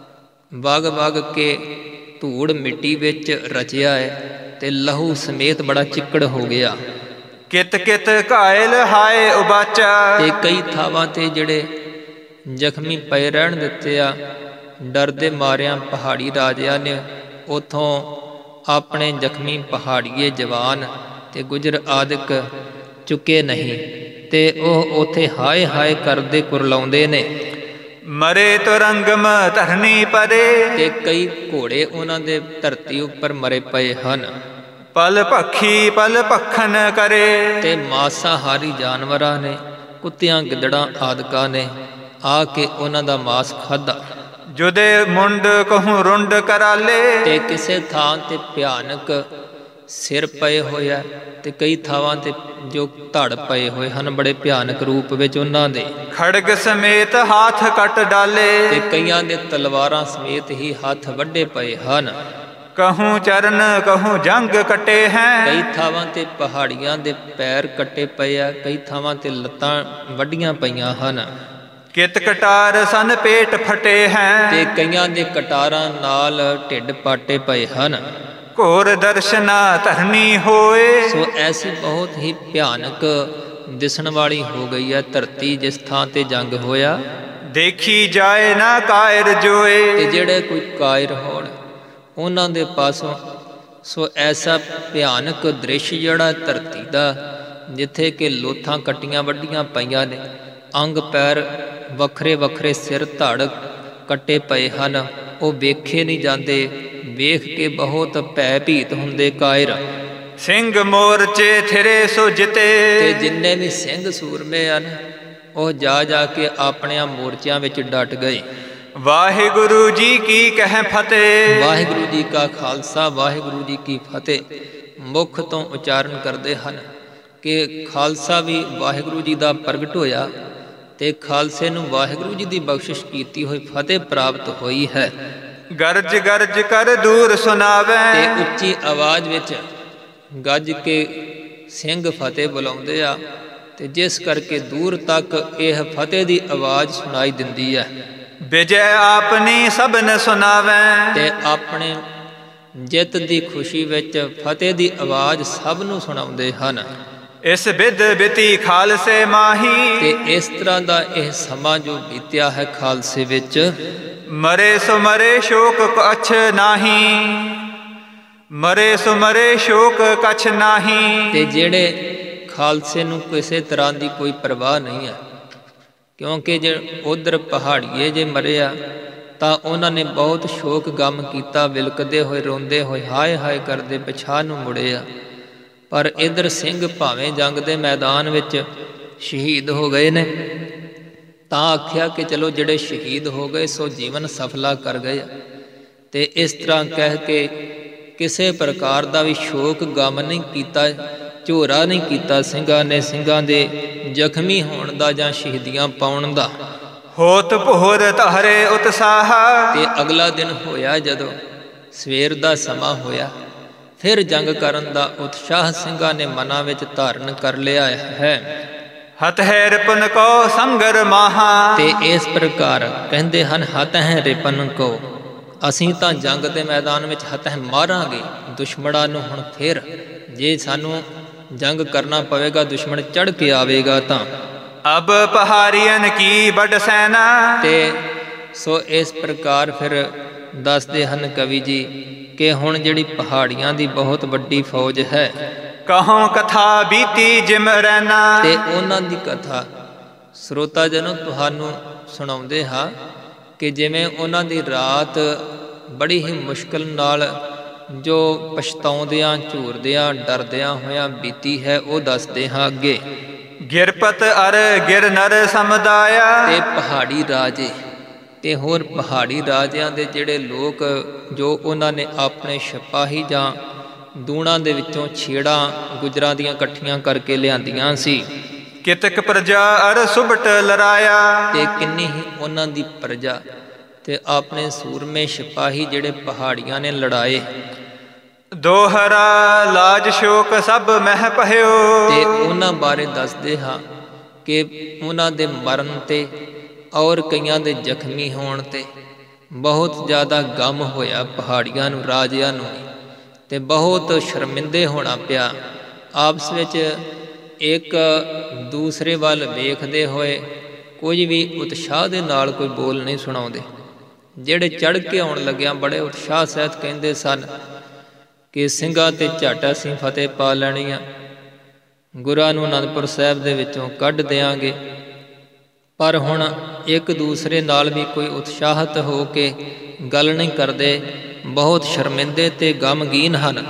ਵਗ ਵਗ ਕੇ ਧੂੜ ਮਿੱਟੀ ਵਿੱਚ ਰਚਿਆ ਹੈ ਤੇ ਲਹੂ ਸਮੇਤ ਬੜਾ ਚਿੱਕੜ ਹੋ ਗਿਆ। ਕਿਤ ਕਿਤ ਘਾਇਲ ਹਾਏ ਉਬਾਚਾ, ਤੇ ਕਈ ਥਾਵਾਂ ਤੇ ਜਿਹੜੇ ਜ਼ਖਮੀ ਪਏ ਰਹਿਣ ਦਿੱਤੇ ਆ। ਡਰਦੇ ਮਾਰਿਆਂ ਪਹਾੜੀ ਰਾਜਿਆਂ ਨੇ ਉਥੋਂ ਆਪਣੇ ਜ਼ਖਮੀ ਪਹਾੜੀਏ ਜਵਾਨ ਤੇ ਗੁਜਰ ਆਦਿਕ ਚੁੱਕੇ ਨਹੀਂ, ਤੇ ਉਹ ਉੱਥੇ ਹਾਏ ਹਾਏ ਕਰਦੇ ਕੁਰਲਾਉਂਦੇ ਨੇ। ਮਰੇ ਤੁਰੰਗਮ ਧਰਨੀ ਪਰੇ, ਤੇ ਕਈ ਘੋੜੇ ਉਹਨਾਂ ਦੇ ਧਰਤੀ ਉੱਪਰ ਮਰੇ ਪਏ ਹਨ। ਪਲ ਭੱਖੀ ਪਲ ਭੱਖਨ ਕਰੇ, ਤੇ ਮਾਸਾਹਾਰੀ ਜਾਨਵਰਾਂ ਨੇ, ਕੁੱਤਿਆਂ ਗਿੱਦੜਾਂ ਆਦਿਕਾਂ ਨੇ ਆ ਕੇ ਉਹਨਾਂ ਦਾ ਮਾਸ ਖਾਧਾ। ਜੁਦੇ ਮੁੰਡ ਕਹੂੰ ਰੁੰਡ ਕਰਾਲੇ, ਤੇ ਕਿਸੇ ਥਾਂ ਤੇ ਭਿਆਨਕ ਸਿਰ ਪਏ ਹੋਏ ਆ ਤੇ ਕਈ ਥਾਵਾਂ ਤੇ ਜੋ ਧੜ ਪਏ ਹੋਏ ਹਨ ਬੜੇ ਭਿਆਨਕ ਰੂਪ ਵਿੱਚ ਉਹਨਾਂ ਦੇ। ਖੜਗ ਸਮੇਤ ਹਾਥ ਕੱਟ ਡਾਲੇ, ਤੇ ਕਈਆਂ ਦੇ ਤਲਵਾਰਾਂ ਸਮੇਤ ਹੀ ਹੱਥ ਵੱਡੇ ਪਏ ਹਨ। ਕਹੂੰ ਚਰਨ ਕਹੂੰ ਜੰਗ ਕੱਟੇ ਹੈ, ਕਈ ਥਾਵਾਂ ਤੇ ਪਹਾੜੀਆਂ ਦੇ ਪੈਰ ਕੱਟੇ ਪਏ ਆ, ਕਈ ਥਾਵਾਂ ਤੇ ਲੱਤਾਂ ਵੱਡੀਆਂ ਪਈਆਂ ਹਨ। ਕਿਤ ਕਟਾਰ ਸਨ ਪੇਟ ਫਟੇ ਹੈ, ਤੇ ਕਈਆਂ ਦੇ ਕਟਾਰਾਂ ਨਾਲ ਢਿੱਡ ਪਾਟੇ ਪਏ ਹਨ। ਘੋਰ ਦਰਸ਼ਨਾ ਧਰਨੀ ਹੋਏ, ਸੋ ਐਸੀ ਬਹੁਤ ਹੀ ਭਿਆਨਕ ਦਿਸਣ ਵਾਲੀ ਹੋ ਗਈ ਹੈ ਧਰਤੀ ਜਿਸ ਥਾਂ ਤੇ ਜੰਗ ਹੋਇਆ। ਦੇਖੀ ਜਾਏ ਨਾ ਕਾਇਰ ਜੋਏ, ਤੇ ਜਿਹੜੇ ਕੋਈ ਕਾਇਰ ਹੋਣ ਉਹਨਾਂ ਦੇ ਪਾਸੋਂ ਸੋ ਐਸਾ ਭਿਆਨਕ ਦ੍ਰਿਸ਼ ਜਿਹੜਾ ਧਰਤੀ ਦਾ, ਜਿੱਥੇ ਕਿ ਲੋਥਾਂ ਕੱਟੀਆਂ ਵੱਡੀਆਂ ਪਈਆਂ ਨੇ, ਅੰਗ ਪੈਰ ਵੱਖਰੇ ਵੱਖਰੇ, ਸਿਰ ਧੜ ਕੱਟੇ ਪਏ ਹਨ, ਉਹ ਵੇਖੇ ਨਹੀਂ ਜਾਂਦੇ। ਵੇਖ ਕੇ ਬਹੁਤ ਭੈ ਭੀਤ ਹੁੰਦੇ ਕਾਇਰ। ਸਿੰਘ ਮੋਰਚੇ ਥਿਰੇ ਸੋ ਜਿਤੇ, ਤੇ ਜਿੰਨੇ ਵੀ ਸਿੰਘ ਸੂਰਮੇ ਹਨ ਉਹ ਜਾ ਜਾ ਕੇ ਆਪਣਿਆਂ ਮੋਰਚਿਆਂ ਵਿੱਚ ਡਟ ਗਏ। ਵਾਹਿਗੁਰੂ ਜੀ ਕੀ ਕਹਿ ਫਤਿਹ, ਵਾਹਿਗੁਰੂ ਜੀ ਕਾ ਖਾਲਸਾ ਵਾਹਿਗੁਰੂ ਜੀ ਕੀ ਫਤਿਹ ਮੁੱਖ ਤੋਂ ਉਚਾਰਨ ਕਰਦੇ ਹਨ ਕਿ ਖਾਲਸਾ ਵੀ ਵਾਹਿਗੁਰੂ ਜੀ ਦਾ ਪ੍ਰਗਟ ਹੋਇਆ ਤੇ ਖਾਲਸੇ ਨੂੰ ਵਾਹਿਗੁਰੂ ਜੀ ਦੀ ਬਖਸ਼ਿਸ਼ ਕੀਤੀ ਹੋਈ ਫਤਿਹ ਪ੍ਰਾਪਤ ਹੋਈ ਹੈ। ਗਰਜ ਗਰਜ ਕਰ ਦੂਰ ਸੁਣਾਵੇ, ਤੇ ਉੱਚੀ ਆਵਾਜ਼ ਵਿੱਚ ਗੱਜ ਕੇ ਸਿੰਘ ਫਤਿਹ ਬੁਲਾਉਂਦੇ ਆ, ਤੇ ਜਿਸ ਕਰਕੇ ਦੂਰ ਤੱਕ ਇਹ ਫਤਿਹ ਦੀ ਆਵਾਜ਼ ਸੁਣਾਈ ਦਿੰਦੀ ਹੈ। ਵਿਜੈ ਆਪਣੀ ਸਭਨ ਸੁਣਾਵੇ, ਤੇ ਆਪਣੇ ਜਿੱਤ ਦੀ ਖੁਸ਼ੀ ਵਿੱਚ ਫਤਿਹ ਦੀ ਆਵਾਜ਼ ਸਭ ਨੂੰ ਸੁਣਾਉਂਦੇ ਹਨ। ਇਸ ਬਿਦ ਬਿਤੀ ਖਾਲਸੇ ਮਾਹੀ, ਤੇ ਇਸ ਤਰ੍ਹਾਂ ਦਾ ਇਹ ਸਮਾਂ ਜੋ ਬੀਤਿਆ ਹੈ ਖਾਲਸੇ ਵਿੱਚ, ਮਰੇ ਸੋ ਮਰੇ ਸ਼ੋਕ ਕਛ ਨਾਹੀ, ਮਰੇ ਸੋ ਮਰੇ ਸ਼ੋਕ ਕਛ ਨਾਹੀ। ਤੇ ਜਿਹੜੇ ਖਾਲਸੇ ਨੂੰ ਕਿਸੇ ਤਰ੍ਹਾਂ ਦੀ ਕੋਈ ਪਰਵਾਹ ਨਹੀਂ ਹੈ, ਕਿਉਂਕਿ ਜੇ ਉਧਰ ਪਹਾੜੀਏ ਜੇ ਮਰਿਆ ਤਾਂ ਉਹਨਾਂ ਨੇ ਬਹੁਤ ਸ਼ੋਕ ਗਮ ਕੀਤਾ, ਵਿਲਕਦੇ ਹੋਏ ਰੋਂਦੇ ਹੋਏ ਹਾਏ ਹਾਏ ਕਰਦੇ ਪਿਛਾਂਹ ਨੂੰ ਮੁੜੇ ਆ। ਪਰ ਇੱਧਰ ਸਿੰਘ ਭਾਵੇਂ ਜੰਗ ਦੇ ਮੈਦਾਨ ਵਿੱਚ ਸ਼ਹੀਦ ਹੋ ਗਏ ਨੇ, ਤਾਂ ਆਖਿਆ ਕਿ ਚਲੋ ਜਿਹੜੇ ਸ਼ਹੀਦ ਹੋ ਗਏ ਸੋ ਜੀਵਨ ਸਫਲਾ ਕਰ ਗਏ। ਤੇ ਇਸ ਤਰ੍ਹਾਂ ਕਹਿ ਕੇ ਕਿਸੇ ਪ੍ਰਕਾਰ ਦਾ ਵੀ ਸ਼ੋਕ ਗਮ ਨਹੀਂ ਕੀਤਾ, ਝੋਰਾ ਨਹੀਂ ਕੀਤਾ ਸਿੰਘਾਂ ਨੇ ਸਿੰਘਾਂ ਦੇ ਜ਼ਖਮੀ ਹੋਣ ਦਾ ਜਾਂ ਸ਼ਹੀਦੀਆਂ ਪਾਉਣ ਦਾ। ਹੋਤ ਭੋਰ ਧਾਰੇ ਉਤਸਾਹ, ਤੇ ਅਗਲਾ ਦਿਨ ਹੋਇਆ ਜਦੋਂ ਸਵੇਰ ਦਾ ਸਮਾਂ ਹੋਇਆ, ਫਿਰ ਜੰਗ ਕਰਨ ਦਾ ਉਤਸ਼ਾਹ ਸਿੰਘਾਂ ਨੇ ਮਨਾਂ ਵਿੱਚ ਧਾਰਨ ਕਰ ਲਿਆ ਹੈ। ਹਤ ਹੈ ਰਿਪਨ ਕੋ ਸੰਗਰ ਮਾਹਾ, ਤੇ ਇਸ ਪ੍ਰਕਾਰ ਕਹਿੰਦੇ ਹਨ ਹਤ ਹੈ ਰਿਪਨ ਕੋ, ਅਸੀਂ ਤਾਂ ਜੰਗ ਦੇ ਮੈਦਾਨ ਵਿੱਚ ਹਤ ਹੈ ਮਾਰਾਂਗੇ ਦੁਸ਼ਮਣਾਂ ਨੂੰ। ਹੁਣ ਫਿਰ ਜੇ ਸਾਨੂੰ ਜੰਗ ਕਰਨਾ ਪਵੇਗਾ, ਦੁਸ਼ਮਣ ਚੜ੍ਹ ਕੇ ਆਵੇਗਾ ਤਾਂ। ਅਬ ਪਹਾੜੀਆਂ ਕੀ ਵੱਡ ਸੈਨਾ, ਤੇ ਸੋ ਇਸ ਪ੍ਰਕਾਰ ਫਿਰ ਦੱਸਦੇ ਹਨ ਕਵੀ ਜੀ ਕਿ ਹੁਣ ਜਿਹੜੀ ਪਹਾੜੀਆਂ ਦੀ ਬਹੁਤ ਵੱਡੀ ਫੌਜ ਹੈ। ਕਹੋਂ ਕਥਾ ਬੀਤੀ ਜਿਮ ਰਹਿਣਾ, ਤੇ ਉਹਨਾਂ ਦੀ ਕਥਾ ਸਰੋਤਾ ਜਨੋ ਤੁਹਾਨੂੰ ਸੁਣਾਉਂਦੇ ਹਾਂ ਕਿ ਜਿਵੇਂ ਉਹਨਾਂ ਦੀ ਰਾਤ ਬੜੀ ਹੀ ਮੁਸ਼ਕਲ ਨਾਲ ਜੋ ਪਛਤਾਉਂਦਿਆਂ ਝੂਰਦਿਆਂ ਡਰਦਿਆਂ ਹੋਇਆਂ ਬੀਤੀ ਹੈ, ਉਹ ਦੱਸਦੇ ਹਾਂ ਅੱਗੇ। ਗਿਰਪਤ ਅਰ ਗਿਰ ਨਰ ਸਮਦਾਇਆ, ਤੇ ਪਹਾੜੀ ਰਾਜੇ ਤੇ ਹੋਰ ਪਹਾੜੀ ਰਾਜਿਆਂ ਦੇ ਜਿਹੜੇ ਲੋਕ ਜੋ ਉਹਨਾਂ ਨੇ ਆਪਣੇ ਸਿਪਾਹੀ ਜਾਂ ਦੂਣਾ ਦੇ ਵਿੱਚੋਂ ਛੇੜਾਂ ਗੁਜਰਾਂ ਦੀਆਂ ਇਕੱਠੀਆਂ ਕਰਕੇ ਲਿਆਂਦੀਆਂ ਸੀ। ਕਿਤਕ ਪ੍ਰਜਾ ਅਰ ਸੁਬਟ ਲਰਾਇਆ, ਤੇ ਕਿੰਨੀ ਹੀ ਉਹਨਾਂ ਦੀ ਪ੍ਰਜਾ ਤੇ ਆਪਣੇ ਸੂਰਮੇ ਸਿਪਾਹੀ ਜਿਹੜੇ ਪਹਾੜੀਆਂ ਨੇ ਲੜਾਏ, ਦੋਹਰਾ ਲਾਜ ਸ਼ੋਕ ਸਭ ਮਹਿ ਪਹਿਓ। ਤੇ ਉਹਨਾਂ ਬਾਰੇ ਦੱਸਦੇ ਹਾਂ ਕਿ ਉਹਨਾਂ ਦੇ ਮਰਨ ਤੇ ਔਰ ਕਈਆਂ ਦੇ ਜ਼ਖਮੀ ਹੋਣ ਤੇ ਬਹੁਤ ਜ਼ਿਆਦਾ ਗਮ ਹੋਇਆ ਪਹਾੜੀਆਂ ਨੂੰ, ਰਾਜਿਆਂ ਨੂੰ, ਤੇ ਬਹੁਤ ਸ਼ਰਮਿੰਦੇ ਹੋਣਾ ਪਿਆ। ਆਪਸ ਵਿੱਚ ਇੱਕ ਦੂਸਰੇ ਵੱਲ ਵੇਖਦੇ ਹੋਏ ਕੁਝ ਵੀ ਉਤਸ਼ਾਹ ਦੇ ਨਾਲ ਕੋਈ ਬੋਲ ਨਹੀਂ ਸੁਣਾਉਂਦੇ। ਜਿਹੜੇ ਚੜ੍ਹ ਕੇ ਆਉਣ ਲੱਗਿਆਂ ਬੜੇ ਉਤਸ਼ਾਹ ਸਹਿਤ ਕਹਿੰਦੇ ਸਨ ਕਿ ਸਿੰਘਾਂ ਤੇ ਝੱਟ ਅਸੀਂ ਫਤਿਹ ਪਾ ਲੈਣੀ ਆ, ਗੁਰਾਂ ਨੂੰ ਅਨੰਦਪੁਰ ਸਾਹਿਬ ਦੇ ਵਿੱਚੋਂ ਕੱਢ ਦਿਆਂਗੇ। ਪਰ ਹੁਣ ਇੱਕ ਦੂਸਰੇ ਨਾਲ ਵੀ ਕੋਈ ਉਤਸ਼ਾਹਤ ਹੋ ਕੇ ਗੱਲ ਨਹੀਂ ਕਰਦੇ, ਬਹੁਤ ਸ਼ਰਮਿੰਦੇ ਤੇ ਗਮਗੀਨ ਹਨ।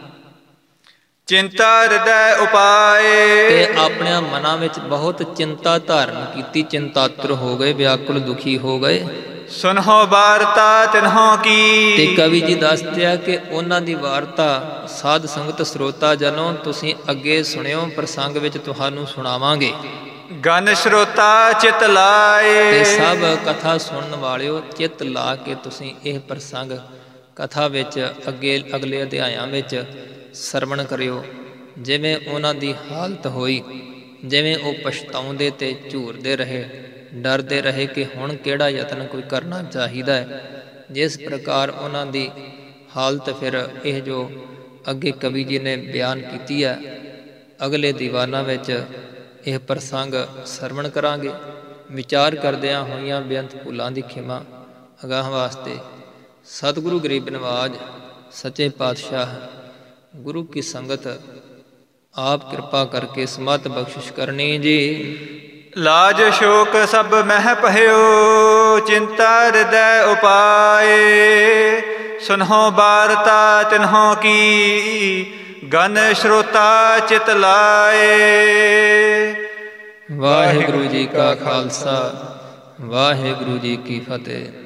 ਚਿੰਤਾ ਹਿਰਦੈ ਉਪਾਏ, ਤੇ ਆਪਣੇ ਮਨਾਂ ਵਿੱਚ ਬਹੁਤ ਚਿੰਤਾ ਧਾਰਨ ਕੀਤੀ, ਚਿੰਤਾਤੁਰ ਹੋ ਗਏ, ਵਿਆਕੁਲ ਦੁਖੀ ਹੋ ਗਏ। ਸੁਨਹੁ ਵਾਰਤਾ ਤਿਨਹੁ ਕੀ, ਤੇ ਕਵੀ ਜੀ ਦੱਸਦੇ ਆ ਕਿ ਉਹਨਾਂ ਦੀ ਵਾਰਤਾ ਸਾਧ ਸੰਗਤ ਸਰੋਤਾ ਜਨੋ ਤੁਸੀਂ ਅੱਗੇ ਸੁਣਿਓ, ਪ੍ਰਸੰਗ ਵਿੱਚ ਤੁਹਾਨੂੰ ਸੁਣਾਵਾਂਗੇ। ਗਨ ਸਰੋਤਾ ਚਿਤ ਲਾਏ, ਤੇ ਸਭ ਕਥਾ ਸੁਣਨ ਵਾਲਿਓ ਚਿੱਤ ਲਾ ਕੇ ਤੁਸੀਂ ਇਹ ਪ੍ਰਸੰਗ ਕਥਾ ਵਿੱਚ ਅੱਗੇ ਅਗਲੇ ਅਧਿਆਇਆਂ ਵਿੱਚ ਸਰਵਣ ਕਰਿਓ। ਜਿਵੇਂ ਉਹਨਾਂ ਦੀ ਹਾਲਤ ਹੋਈ, ਜਿਵੇਂ ਉਹ ਪਛਤਾਉਂਦੇ ਤੇ ਝੂਰਦੇ ਰਹੇ, ਡਰਦੇ ਰਹੇ ਕਿ ਹੁਣ ਕਿਹੜਾ ਯਤਨ ਕੋਈ ਕਰਨਾ ਚਾਹੀਦਾ ਹੈ, ਜਿਸ ਪ੍ਰਕਾਰ ਉਹਨਾਂ ਦੀ ਹਾਲਤ ਫਿਰ ਇਹ ਜੋ ਅੱਗੇ ਕਵੀ ਜੀ ਨੇ ਬਿਆਨ ਕੀਤੀ ਹੈ, ਅਗਲੇ ਦੀਵਾਨਾਂ ਵਿੱਚ ਇਹ ਪ੍ਰਸੰਗ ਸਰਵਣ ਕਰਾਂਗੇ। ਵਿਚਾਰ ਕਰਦਿਆਂ ਹੋਈਆਂ ਬੇਅੰਤ ਭੁੱਲਾਂ ਦੀ ਖਿਮਾ ਅਗਾਹ ਵਾਸਤੇ ਸਤਿਗੁਰੂ ਗਰੀਬ ਨਿਵਾਜ ਸੱਚੇ ਪਾਤਸ਼ਾਹ ਗੁਰੂ ਕੀ ਸੰਗਤ ਆਪ ਕਿਰਪਾ ਕਰਕੇ ਸਮਤ ਬਖਸ਼ਿਸ਼ ਕਰਨੀ ਜੀ। ਲਾਜ ਸ਼ੋਕ ਸਭ ਮਹਿ ਪਹਿਓ, ਚਿੰਤਾ ਹਿਰਦੈ ਉਪਾਏ। ਸੁਨਹੁ ਵਾਰਤਾ ਤਿਨਹੁ ਕੀ, ਗਨ ਸਰੋਤਾ ਚਿਤ ਲਾਏ। ਵਾਹਿਗੁਰੂ ਜੀ ਕਾ ਖਾਲਸਾ, ਵਾਹਿਗੁਰੂ ਜੀ ਕੀ ਫਤਿਹ।